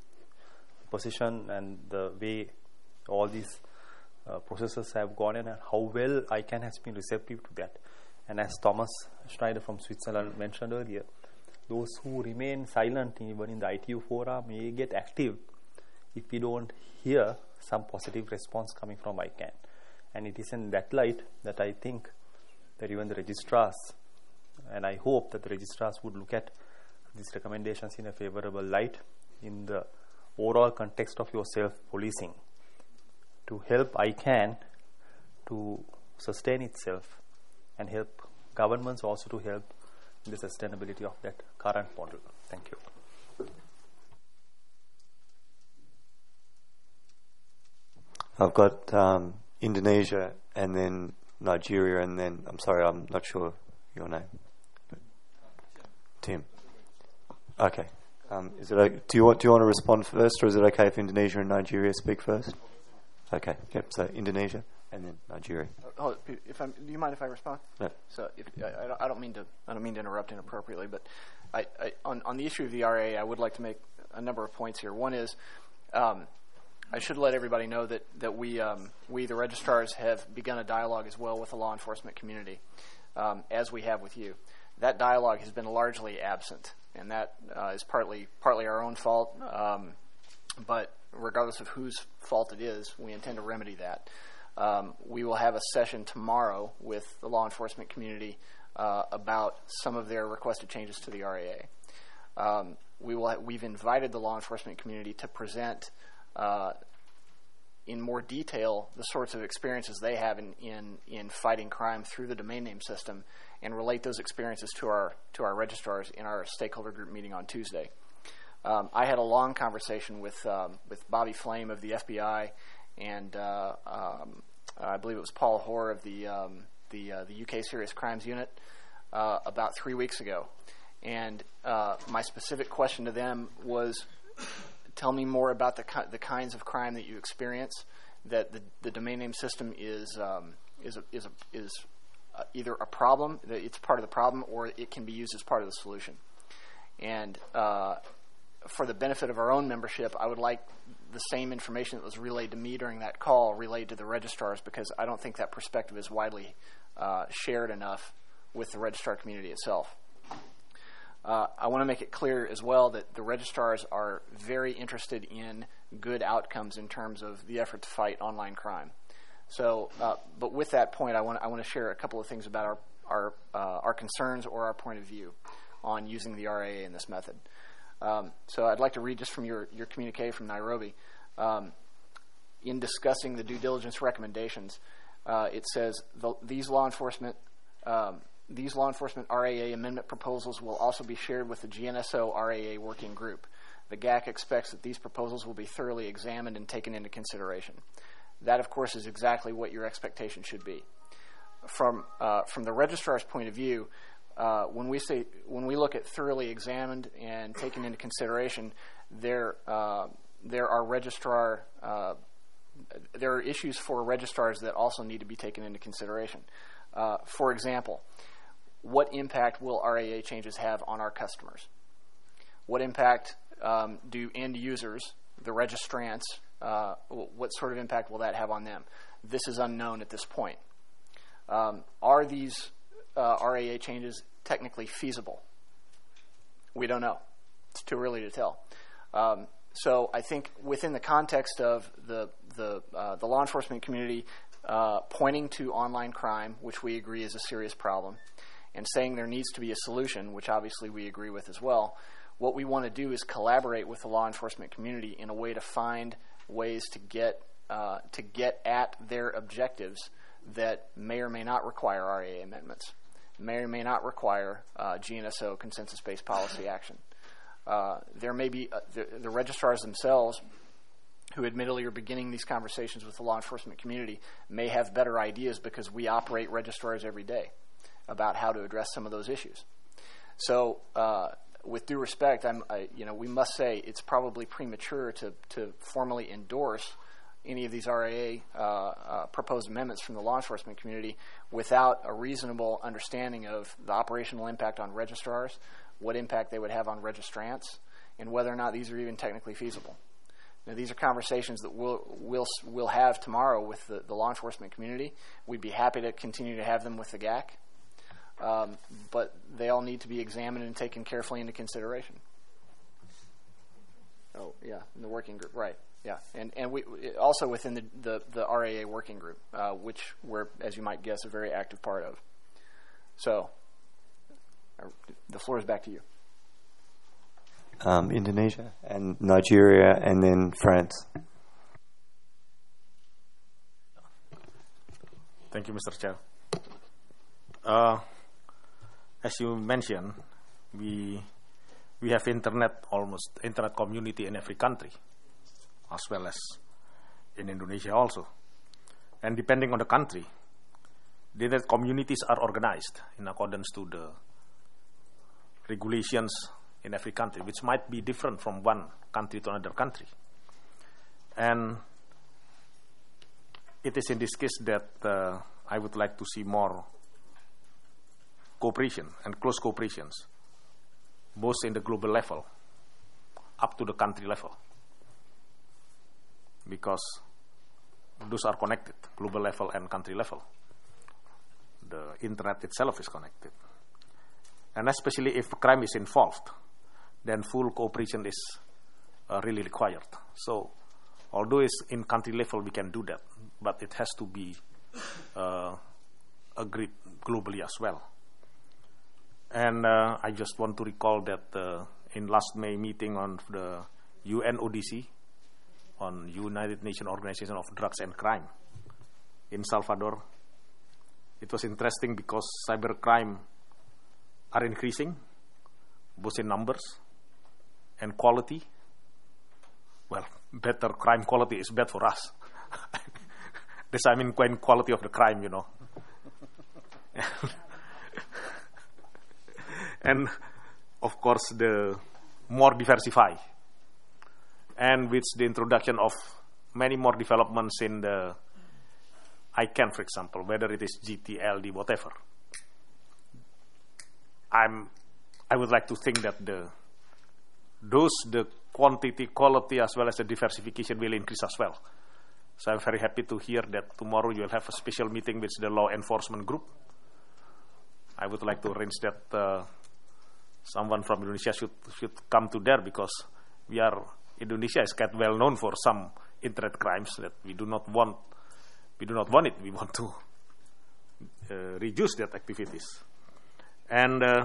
position and the way all these uh, processes have gone in and how well I CANN has been receptive to that. And as Thomas Schneider from Switzerland mentioned earlier, those who remain silent even in the I T U fora may get active if we don't hear some positive response coming from I CANN. And it is in that light that I think that even the registrars, and I hope that the registrars would look at these recommendations in a favorable light in the overall context of your self-policing to help I CAN to sustain itself and help governments also to help in the sustainability of that current model. Thank you.
I've got um, Indonesia and then Nigeria and then, I'm sorry, I'm not sure your name. Tim. Okay. Um, is it? o- Do you want? Do you want to respond first, or is it okay if Indonesia and Nigeria speak first? Okay. Yep. So Indonesia and then Nigeria.
Oh, if I'm, do you mind if I respond?
No.
So, if, I, I don't- I don't mean to, I don't mean to interrupt inappropriately, but I, I, on on the issue of the R A A, I would like to make a number of points here. One is, um, I should let everybody know that that we um, we the registrars have begun a dialogue as well with the law enforcement community, um, as we have with you. That dialogue has been largely absent, and that uh, is partly partly our own fault. Um, but regardless of whose fault it is, we intend to remedy that. Um, we will have a session tomorrow with the law enforcement community uh, about some of their requested changes to the R A A. Um, we will. Ha- we've invited the law enforcement community to present uh, in more detail the sorts of experiences they have in, in, in fighting crime through the domain name system, and relate those experiences to our to our registrars in our stakeholder group meeting on Tuesday. Um, I had a long conversation with um, with Bobby Flame of the F B I, and uh, um, I believe it was Paul Hoare of the um, the uh, the U K Serious Crimes Unit uh, about three weeks ago, and uh, my specific question to them was, tell me more about the ki- the kinds of crime that you experience, that the, the domain name system is um, is a, is a, is uh, either a problem, that it's part of the problem, or it can be used as part of the solution. And uh, for the benefit of our own membership, I would like the same information that was relayed to me during that call relayed to the registrars, because I don't think that perspective is widely uh, shared enough with the registrar community itself. Uh, I want to make it clear as well that the registrars are very interested in good outcomes in terms of the effort to fight online crime. So, uh, but with that point, I want I want to share a couple of things about our our uh, our concerns or our point of view on using the R A A in this method. Um, so, I'd like to read just from your your communique from Nairobi. Um, in discussing the due diligence recommendations, uh, it says the, these law enforcement. Um, These law enforcement R A A amendment proposals will also be shared with the G N S O R A A working group. The G A C expects that these proposals will be thoroughly examined and taken into consideration. That, of course, is exactly what your expectation should be. From uh, from the registrar's point of view, uh, when we say when we look at thoroughly examined and taken into consideration, there uh, there are registrar uh, there are issues for registrars that also need to be taken into consideration. Uh, for example, what impact will R A A changes have on our customers? What impact um, do end users, the registrants, uh, what sort of impact will that have on them? This is unknown at this point. Um, are these uh, R A A changes technically feasible? We don't know. It's too early to tell. Um, so I think within the context of the the uh, the law enforcement community uh, pointing to online crime, which we agree is a serious problem, and saying there needs to be a solution, which obviously we agree with as well, what we want to do is collaborate with the law enforcement community in a way to find ways to get uh, to get at their objectives that may or may not require R A A amendments, may or may not require uh, G N S O consensus-based policy action. Uh, there may be uh, the, the registrars themselves, who admittedly are beginning these conversations with the law enforcement community, may have better ideas because we operate registrars every day about how to address some of those issues. So, uh, with due respect, I'm, I, you know, we must say it's probably premature to, to formally endorse any of these R A A uh, uh, proposed amendments from the law enforcement community without a reasonable understanding of the operational impact on registrars, what impact they would have on registrants, and whether or not these are even technically feasible. Now, these are conversations that we'll, we'll, we'll have tomorrow with the, the law enforcement community. We'd be happy to continue to have them with the G A C. Um, but they all need to be examined and taken carefully into consideration. Oh, yeah, in the working group, right. Yeah, and and we also within the the, the R A A working group, uh, which we're, as you might guess, a very active part of. So, uh, the floor is back to you.
Um, Indonesia and Nigeria, and then France.
Thank you, Mister Chair. Uh, as you mentioned, we we have internet, almost internet community in every country, as well as in Indonesia also. And depending on the country, the internet communities are organized in accordance to the regulations in every country, which might be different from one country to another country. And it is in this case that uh, I would like to see more cooperation and close cooperations, both in the global level up to the country level, because those are connected, global level and country level. The internet itself is connected. And especially if crime is involved, then full cooperation is uh, really required. So, although it's in country level, we can do that, but it has to be uh, agreed globally as well. And uh, I just want to recall that uh, in last May meeting on the U N O D C, on United Nations Organization of Drugs and Crime in Salvador, it was interesting because cybercrime are increasing, both in numbers and quality. Well, better crime quality is bad for us. This I mean quality of the crime, you know. And of course, the more diversify, and with the introduction of many more developments in the I C A N, for example, whether it is G T L D, whatever. I'm, I would like to think that the those the quantity, quality, as well as the diversification will increase as well. So I'm very happy to hear that tomorrow you will have a special meeting with the law enforcement group. I would like to arrange that uh, someone from Indonesia should should come to there, because we are Indonesia is quite well known for some internet crimes that we do not want. We do not want it. We want to uh, reduce that activities, and uh,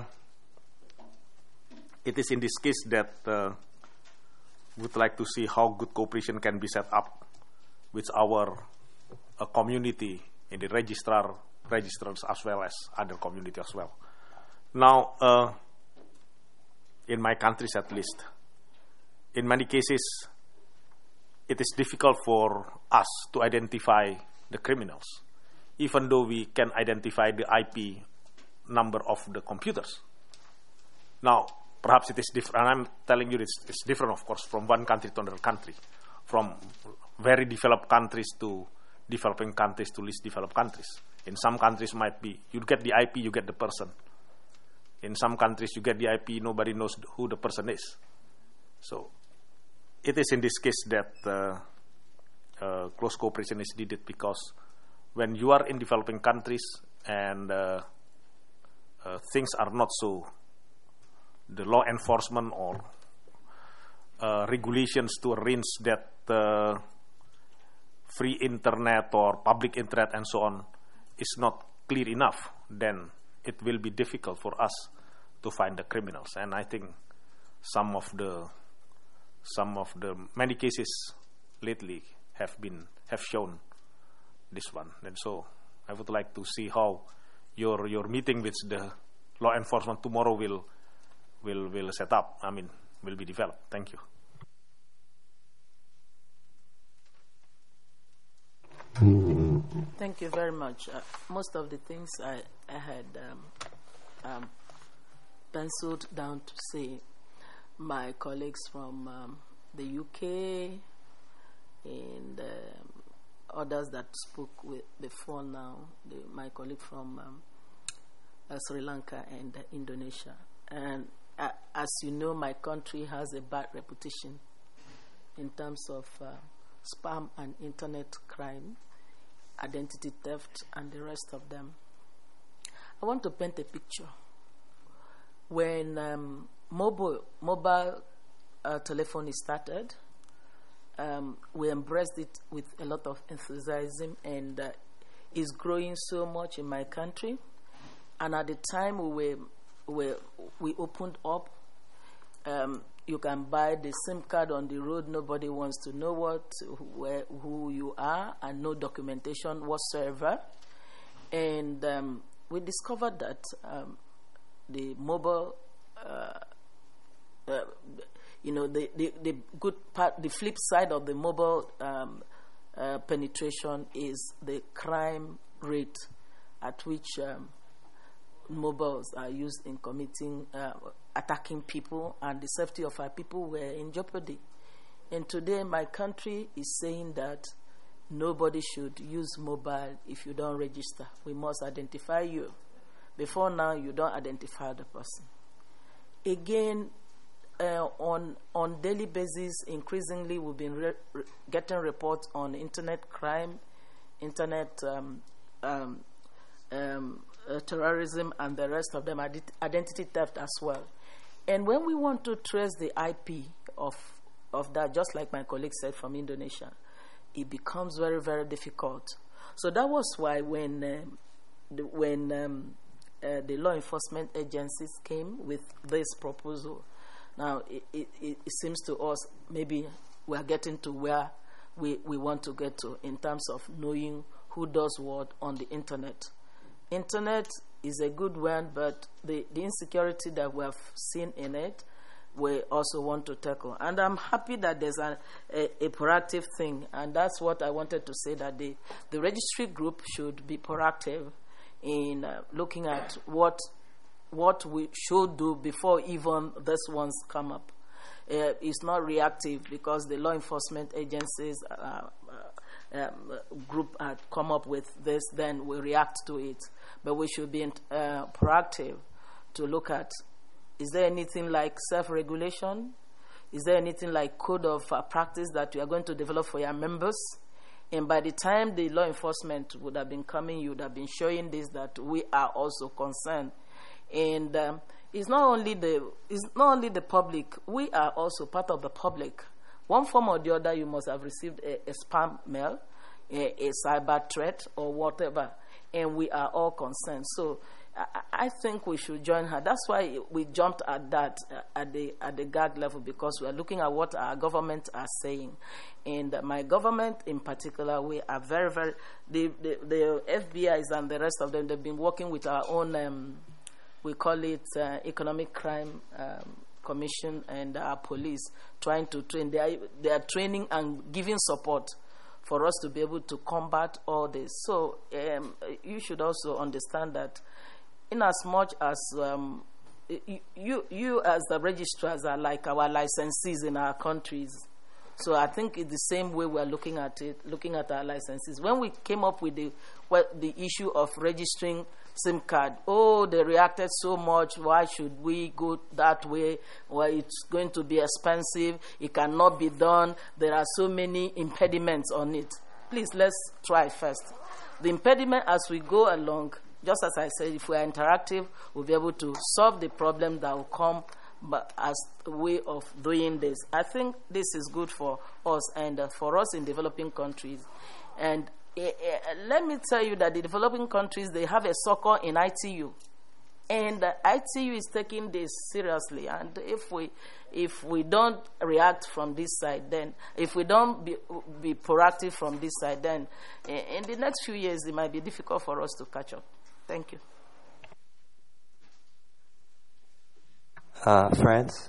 it is in this case that uh, would like to see how good cooperation can be set up with our uh, community in the registrar registrars as well as other community as well. Now, uh, in my countries at least, in many cases, it is difficult for us to identify the criminals, even though we can identify the I P number of the computers. Now, perhaps it is different, and I'm telling you it's, it's different, of course, from one country to another country, from very developed countries to developing countries to least developed countries. In some countries might be, you get the I P, you get the person. In some countries, you get the I P, nobody knows who the person is. So, it is in this case that uh, uh, close cooperation is needed, because when you are in developing countries and uh, uh, things are not so, the law enforcement or uh, regulations to arrange that uh, free internet or public internet and so on is not clear enough, then it will be difficult for us to find the criminals. And I think some of the some of the many cases lately have been have shown this one. And so I would like to see how your your meeting with the law enforcement tomorrow will will will set up. I mean, will be developed. Thank you.
Thank you very much. Uh, most of the things I, I had um, um, penciled down to say, my colleagues from um, the U K and um, others that spoke with before now, the, my colleague from um, uh, Sri Lanka and uh, Indonesia. And uh, as you know, my country has a bad reputation in terms of uh, spam and internet crime, identity theft, and the rest of them. I want to paint a picture. When um, mobile mobile uh, telephony started, um, we embraced it with a lot of enthusiasm, and uh, it's growing so much in my country. And at the time we were, we opened up, um, you can buy the SIM card on the road. Nobody wants to know what, where, who you are, and no documentation whatsoever. And um, we discovered that um, the mobile, uh, uh, you know, the, the, the good part, the flip side of the mobile um, uh, penetration is the crime rate at which um, mobiles are used in committing, uh, attacking people, and the safety of our people were in jeopardy. And today my country is saying that nobody should use mobile if you don't register. We must identify you. Before now, you don't identify the person. Again, uh, on on daily basis, increasingly we've been re- re- getting reports on internet crime, internet um, um, um, uh, terrorism, and the rest of them, ident- identity theft as well. And when we want to trace the I P of of that, just like my colleague said from Indonesia, it becomes very, very difficult. So that was why when um, the, when um, uh, the law enforcement agencies came with this proposal, now it, it, it seems to us maybe we are getting to where we, we want to get to in terms of knowing who does what on the internet. Internet is a good one, but the, the insecurity that we have seen in it, we also want to tackle. And I'm happy that there's a, a, a proactive thing, and that's what I wanted to say, that the, the registry group should be proactive in uh, looking at what what we should do before even these ones come up. Uh, it's not reactive, because the law enforcement agencies uh, uh, um, group had come up with this, then we react to it. But we should be uh, proactive to look at, is there anything like self-regulation? Is there anything like code of uh, practice that you are going to develop for your members? And by the time the law enforcement would have been coming, you would have been showing this, that we are also concerned. And um, it's not only the it's not only the public, we are also part of the public. One form or the other, you must have received a, a spam mail, a, a cyber threat, or whatever, and we are all concerned. So I, I think we should join her. That's why we jumped at that uh, at the at the G A G level, because we are looking at what our government are saying, and uh, my government in particular, we are very very the the, the F B Is and the rest of them. They've been working with our own. Um, we call it uh, Economic Crime um, Commission and our police, trying to train. They are they are training and giving support for us to be able to combat all this. So um, you should also understand that, in as much as um, you, you as the registrars are like our licensees in our countries, so I think it's the same way we're looking at it, looking at our licenses. When we came up with the well, the issue of registering SIM card, oh, they reacted so much. Why should we go that way? Well, it's going to be expensive. It cannot be done. There are so many impediments on it. Please, let's try first. The impediment as we go along, just as I said, if we are interactive, we'll be able to solve the problem that will come but as a way of doing this. I think this is good for us and uh, for us in developing countries. And uh, uh, let me tell you that the developing countries, they have a sucker in I T U. And uh, I T U is taking this seriously. And if we if we don't react from this side, then if we don't be, be proactive from this side, then uh, in the next few years, it might be difficult for us to catch up. Thank you.
Uh, France?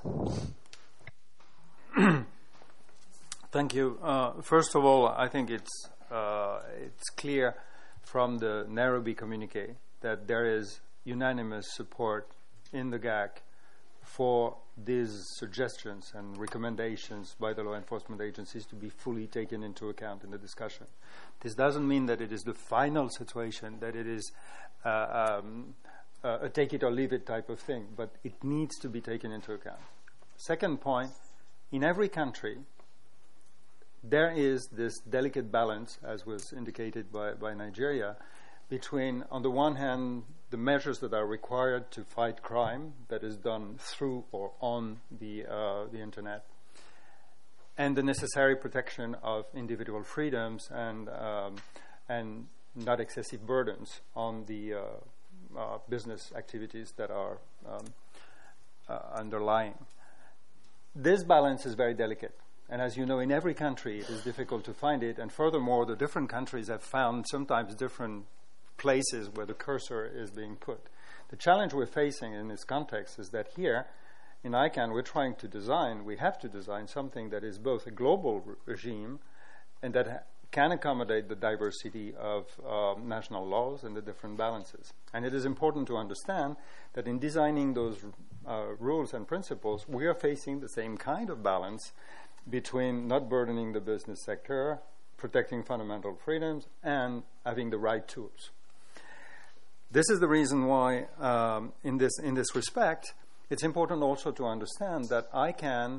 Thank you. Uh, first of all, I think it's uh, it's clear from the Nairobi communique that there is unanimous support in the G A C for these suggestions and recommendations by the law enforcement agencies to be fully taken into account in the discussion. This doesn't mean that it is the final situation, that it is uh, um, uh, a take it or leave it type of thing, but it needs to be taken into account. Second point, in every country, there is this delicate balance, as was indicated by, by Nigeria, between, on the one hand, the measures that are required to fight crime that is done through or on the uh, the internet, and the necessary protection of individual freedoms and um, and not excessive burdens on the uh, uh, business activities that are um, uh, underlying. This balance is very delicate. And as you know, in every country, it is difficult to find it. And furthermore, the different countries have found sometimes different places where the cursor is being put. The challenge we're facing in this context is that here, in ICANN, we're trying to design, we have to design something that is both a global re- regime and that ha- can accommodate the diversity of uh, national laws and the different balances. And it is important to understand that in designing those uh, rules and principles, we are facing the same kind of balance between not burdening the business sector, protecting fundamental freedoms, and having the right tools. This is the reason why, um, in this in this respect, it's important also to understand that ICANN,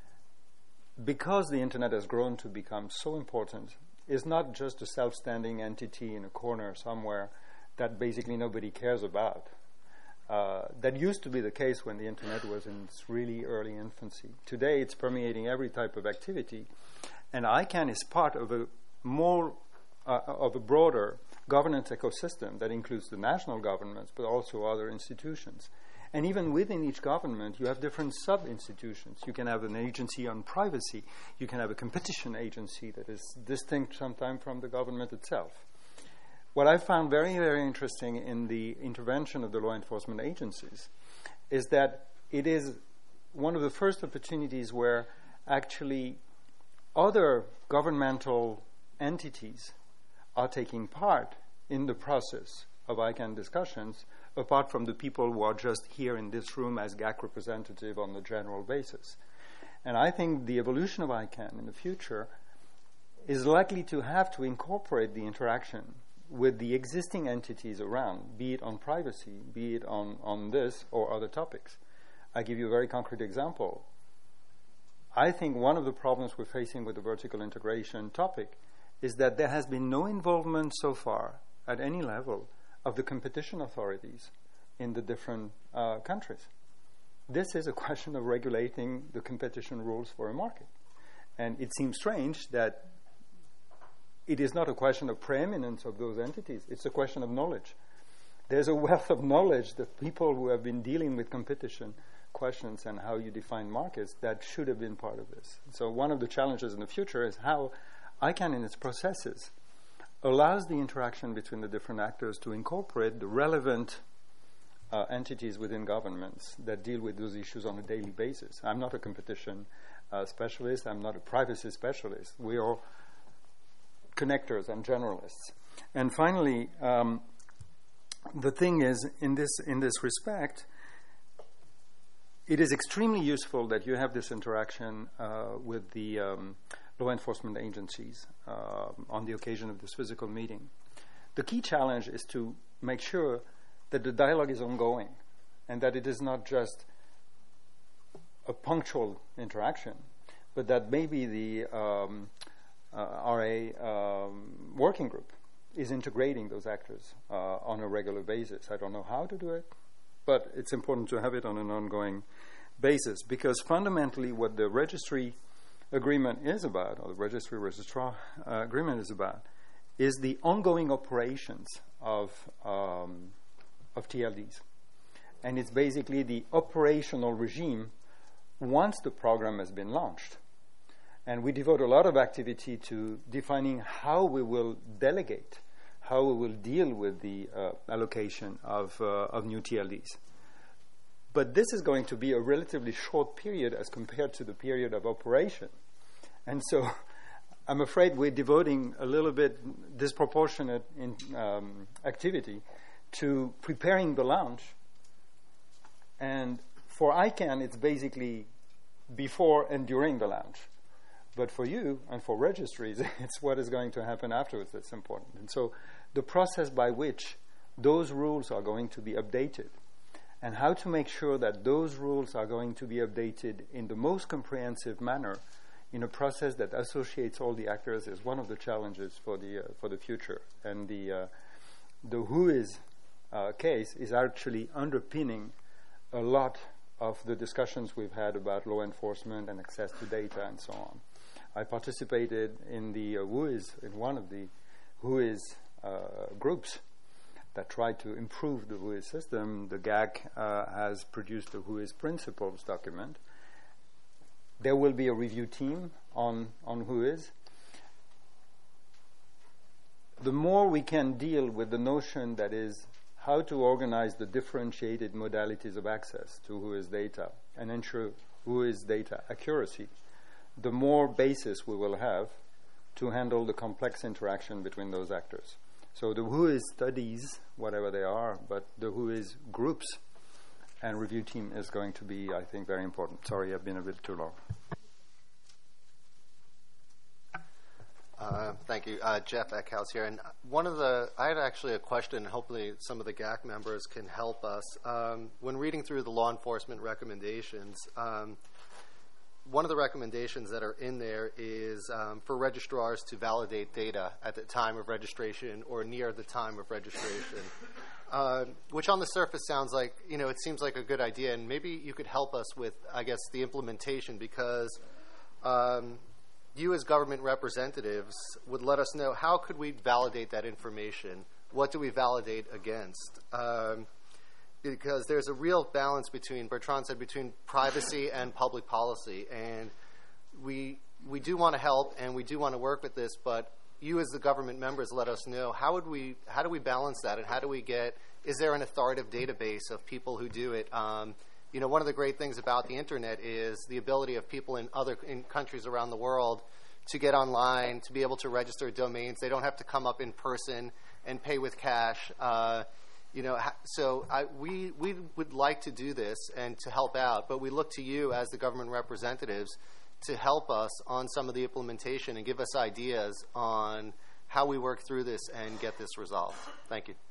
because the Internet has grown to become so important, is not just a self-standing entity in a corner somewhere that basically nobody cares about. Uh, that used to be the case when the Internet was in its really early infancy. Today, it's permeating every type of activity, and ICANN is part of a more uh, of a broader governance ecosystem that includes the national governments, but also other institutions. And even within each government, you have different sub-institutions. You can have an agency on privacy. You can have a competition agency that is distinct sometimes from the government itself. What I found very, very interesting in the intervention of the law enforcement agencies is that it is one of the first opportunities where actually other governmental entities are taking part in the process of ICANN discussions, apart from the people who are just here in this room as G A C representative on a general basis. And I think the evolution of ICANN in the future is likely to have to incorporate the interaction with the existing entities around, be it on privacy, be it on, on this or other topics. I give you a very concrete example. I think one of the problems we're facing with the vertical integration topic is that there has been no involvement so far at any level of the competition authorities in the different uh, countries. This is a question of regulating the competition rules for a market. And it seems strange that it is not a question of preeminence of those entities. It's a question of knowledge. There's a wealth of knowledge that people who have been dealing with competition questions and how you define markets that should have been part of this. So one of the challenges in the future is how ICANN in its processes allows the interaction between the different actors to incorporate the relevant uh, entities within governments that deal with those issues on a daily basis. I'm not a competition uh, specialist. I'm not a privacy specialist. We are connectors and generalists. And finally, um, the thing is, in this in this respect, it is extremely useful that you have this interaction uh, with the um, law enforcement agencies uh, on the occasion of this physical meeting. The key challenge is to make sure that the dialogue is ongoing and that it is not just a punctual interaction, but that maybe the um, uh, R A um, working group is integrating those actors uh, on a regular basis. I don't know how to do it, but it's important to have it on an ongoing basis, because fundamentally what the registry agreement is about, or the registry registrar uh, agreement is about, is the ongoing operations of um, of T L Ds. And it's basically the operational regime once the program has been launched. And we devote a lot of activity to defining how we will delegate, how we will deal with the uh, allocation of, uh, of new T L Ds. But this is going to be a relatively short period as compared to the period of operation. And so I'm afraid we're devoting a little bit disproportionate in, um, activity to preparing the launch. And for ICANN, it's basically before and during the launch. But for you and for registries, it's what is going to happen afterwards that's important. And so the process by which those rules are going to be updated and how to make sure that those rules are going to be updated in the most comprehensive manner in a process that associates all the actors is one of the challenges for the uh, for the future. And the uh, the WHOIS uh, case is actually underpinning a lot of the discussions we've had about law enforcement and access to data and so on. I participated in the uh, WHOIS, in one of the WHOIS uh, groups that tried to improve the WHOIS system. The G A C uh, has produced a WHOIS principles document. There will be a review team on, on WHOIS. The more we can deal with the notion that is how to organize the differentiated modalities of access to WHOIS data and ensure WHOIS data accuracy, the more basis we will have to handle the complex interaction between those actors. So the WHOIS studies, whatever they are, but the WHOIS groups and review team is going to be, I think, very important. Sorry, I've been a bit too long.
Uh, thank you. Uh, Jeff Eckhouse here. And one of the, I had actually a question, hopefully some of the G A C members can help us. Um, when reading through the law enforcement recommendations, um, one of the recommendations that are in there is um, for registrars to validate data at the time of registration or near the time of registration, uh, which on the surface sounds like, you know, it seems like a good idea. And maybe you could help us with, I guess, the implementation, because um, you as government representatives would let us know, how could we validate that information? What do we validate against? Um, because there's a real balance between, Bertrand said, between privacy and public policy. And we we do want to help and we do want to work with this, but you as the government members let us know, how would we, how do we balance that, and how do we get, is there an authoritative database of people who do it? Um, You know, one of the great things about the internet is the ability of people in other in countries around the world to get online, to be able to register domains. They don't have to come up in person and pay with cash. Uh, you know, ha- so I, we we would like to do this and to help out, but we look to you as the government representatives to help us on some of the implementation and give us ideas on how we work through this and get this resolved. Thank you.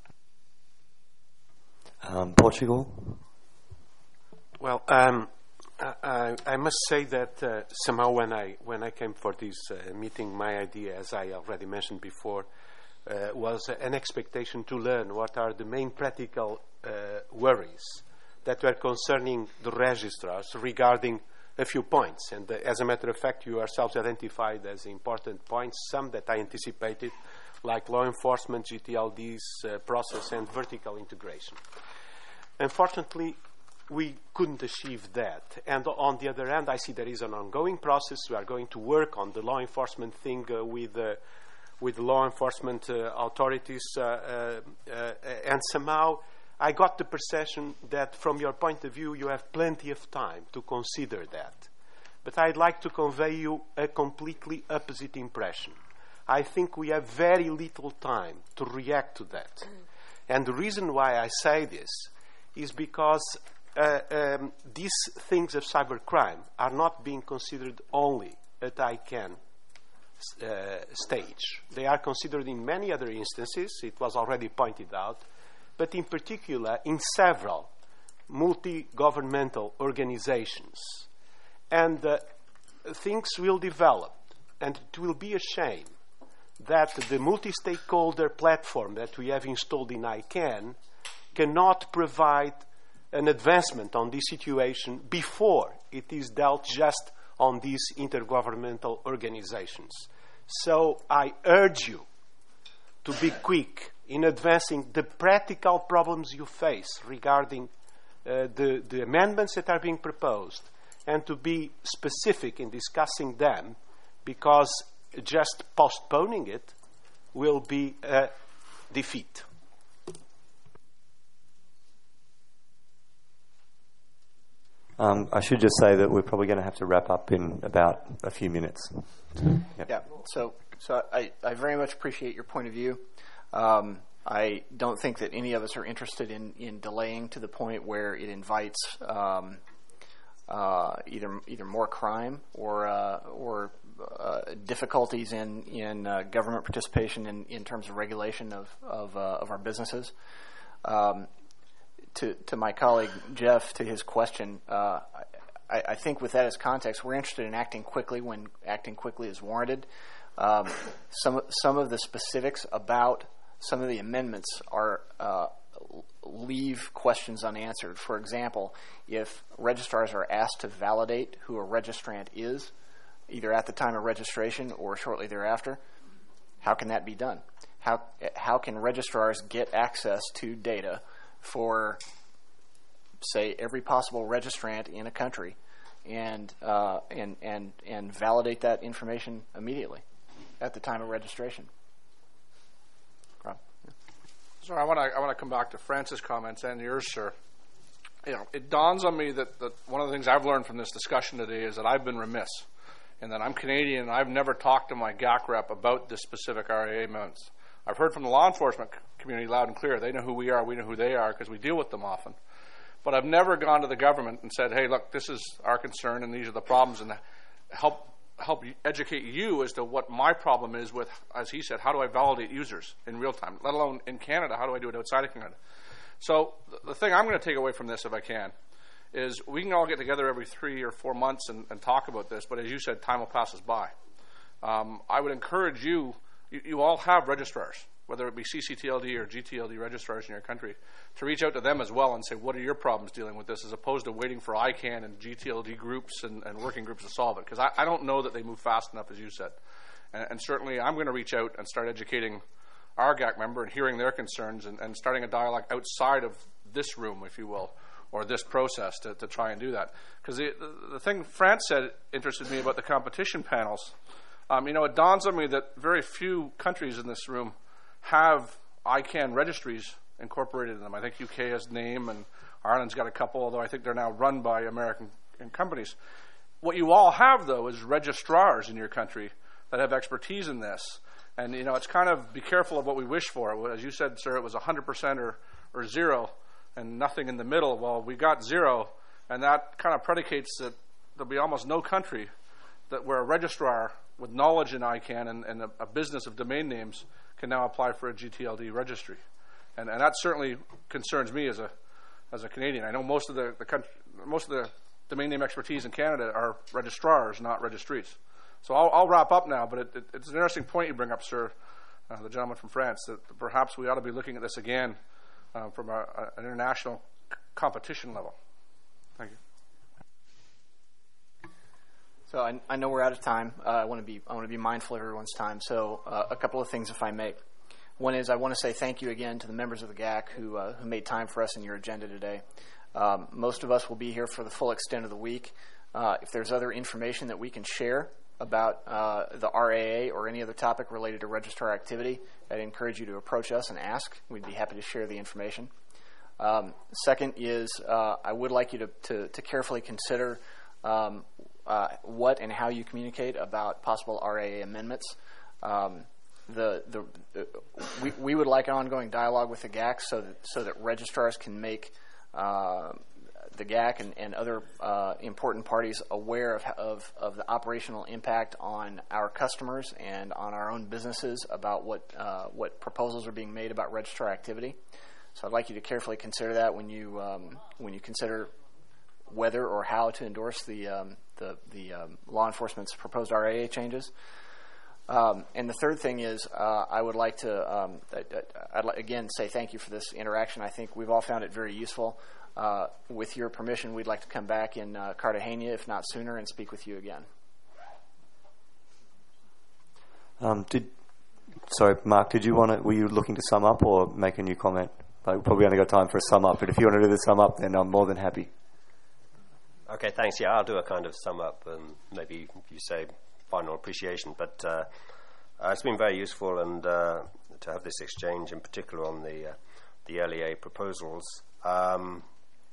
Um, Portugal.
Well, um, I, I must say that uh, somehow when I when I came for this uh, meeting, my idea, as I already mentioned before, uh, was an expectation to learn what are the main practical uh, worries that were concerning the registrars regarding a few points. And uh, as a matter of fact, you yourselves identified as important points, some that I anticipated, like law enforcement, G T L Ds, uh, process, and vertical integration. Unfortunately, we couldn't achieve that. And on the other hand, I see there is an ongoing process. We are going to work on the law enforcement thing uh, with uh, with law enforcement uh, authorities. Uh, uh, uh, and somehow I got the perception that from your point of view, you have plenty of time to consider that. But I'd like to convey you a completely opposite impression. I think we have very little time to react to that. And the reason why I say this is because Uh, um, these things of cybercrime are not being considered only at I CANN uh, stage. They are considered in many other instances, it was already pointed out, but in particular in several multi-governmental organizations. And uh, things will develop, and it will be a shame that the multi-stakeholder platform that we have installed in I CANN cannot provide an advancement on this situation before it is dealt just on these intergovernmental organizations. So I urge you to be quick in advancing the practical problems you face regarding uh, the, the amendments that are being proposed, and to be specific in discussing them, because just postponing it will be a defeat.
Um, I should just say that we're probably going to have to wrap up in about a few minutes. Yep.
Yeah, so so I, I very much appreciate your point of view. Um, I don't think that any of us are interested in, in delaying to the point where it invites um, uh, either either more crime or uh, or uh, difficulties in in uh, government participation in, in terms of regulation of of, uh, of our businesses. Um, To, to my colleague Jeff, to his question, uh, I, I think with that as context, we're interested in acting quickly when acting quickly is warranted. Um, some some of the specifics about some of the amendments are uh, leave questions unanswered. For example, if registrars are asked to validate who a registrant is either at the time of registration or shortly thereafter. How can that be done? How how can registrars get access to data for, say, every possible registrant in a country, and uh, and and and validate that information immediately at the time of registration? Rob? Yeah.
So I want to I want to come back to Francis' comments and yours, sir. You know, it dawns on me that, that one of the things I've learned from this discussion today is that I've been remiss, and that I'm Canadian and I've never talked to my G A C rep about this specific R A A amendments. I've heard from the law enforcement community loud and clear. They know who we are, we know who they are, because we deal with them often. But I've never gone to the government and said, hey, look, this is our concern and these are the problems, and help help educate you as to what my problem is with, as he said, how do I validate users in real time, let alone in Canada, how do I do it outside of Canada? So the thing I'm going to take away from this, if I can, is we can all get together every three or four months and, and talk about this, but as you said, time will pass us by. Um, I would encourage you, you, you all have registrars, whether it be C C T L D or G T L D registrars in your country, to reach out to them as well and say, what are your problems dealing with this, as opposed to waiting for I CANN and G T L D groups and, and working groups to solve it, because I, I don't know that they move fast enough, as you said. And, and certainly I'm going to reach out and start educating our G A C member and hearing their concerns and, and starting a dialogue outside of this room, if you will, or this process to, to try and do that. Because the, the, the thing France said interested me about the competition panels. Um, you know, it dawns on me that very few countries in this room have I CANN registries incorporated in them. I think U K has NAME and Ireland's got a couple, although I think they're now run by American companies. What you all have, though, is registrars in your country that have expertise in this. And, you know, it's kind of be careful of what we wish for. As you said, sir, it was one hundred percent or, or zero and nothing in the middle. Well, we got zero, and that kind of predicates that there'll be almost no country that where a registrar with knowledge in I CANN and, and a, a business of domain names can now apply for a G T L D registry. And, and that certainly concerns me as a as a Canadian. I know most of the, the country, most of the domain name expertise in Canada are registrars, not registries. So I'll, I'll wrap up now, but it, it, it's an interesting point you bring up, sir, uh, the gentleman from France, that perhaps we ought to be looking at this again uh, from a, a, an international c- competition level. Thank you.
So I, I know we're out of time. Uh, I want to be I want to be mindful of everyone's time. So uh, a couple of things, if I may. One is I want to say thank you again to the members of the G A C who uh, who made time for us in your agenda today. Um, most of us will be here for the full extent of the week. Uh, if there's other information that we can share about uh, the R A A or any other topic related to registrar activity, I'd encourage you to approach us and ask. We'd be happy to share the information. Um, second is uh, I would like you to, to, to carefully consider um, uh, what and how you communicate about possible R A A amendments. Um, the, the, the we, we would like an ongoing dialogue with the G A C so that, so that registrars can make uh, the G A C and, and other uh, important parties aware of, of, of the operational impact on our customers and on our own businesses about what uh, what proposals are being made about registrar activity. So I'd like you to carefully consider that when you um, when you consider whether or how to endorse the um, the, the um, law enforcement's proposed R A A changes. Um, and the third thing is uh, I would like to um, I'd, I'd like, again say thank you for this interaction. I think we've all found it very useful. Uh, with your permission, we'd like to come back in uh, Cartagena, if not sooner, and speak with you again.
Um, did sorry, Mark? Did you want to? Were you looking to sum up or make a new comment? Like, we probably only got time for a sum up, but if you want to do the sum up, then I'm more than happy.
Okay, thanks. Yeah, I'll do a kind of sum up, and maybe you say final appreciation. But uh, uh, it's been very useful, and uh, to have this exchange, in particular on the uh, the L E A proposals. Um,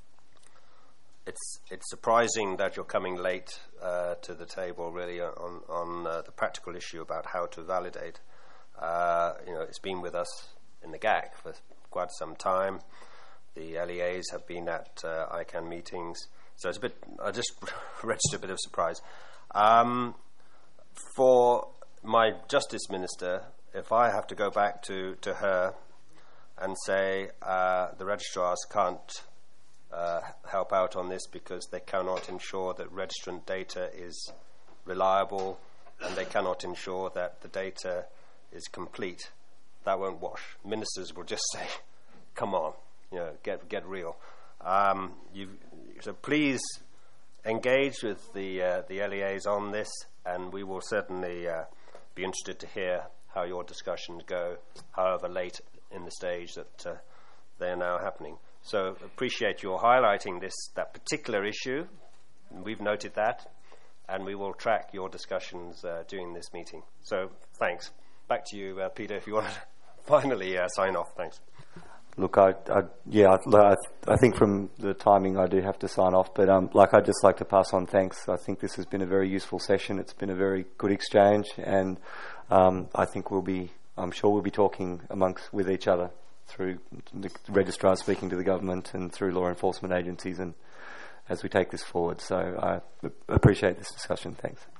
it's it's surprising that you're coming late uh, to the table, really, on on uh, the practical issue about how to validate. Uh, you know, it's been with us in the G A C for quite some time. The L E As have been at uh, I CANN meetings, so it's a bit. I just registered a bit of surprise. Um, for my Justice Minister, if I have to go back to, to her and say uh, the registrars can't uh, help out on this because they cannot ensure that registrant data is reliable and they cannot ensure that the data is complete, that won't wash. Ministers will just say, come on, you know, get get real. Um, so please engage with the uh, the L E As on this. and we will certainly uh, be interested to hear how your discussions go, however late in the stage that uh, they are now happening. So appreciate your highlighting this that particular issue. We've noted that, and we will track your discussions uh, during this meeting. So thanks. Back to you, uh, Peter, if you want to finally uh, sign off. Thanks.
Look, I, I yeah, I, I think from the timing I do have to sign off, but um, like I'd just like to pass on thanks. I think this has been a very useful session. It's been a very good exchange, and um, I think we'll be, I'm sure we'll be talking amongst with each other through the registrar speaking to the government and through law enforcement agencies, and as we take this forward. So I appreciate this discussion. Thanks.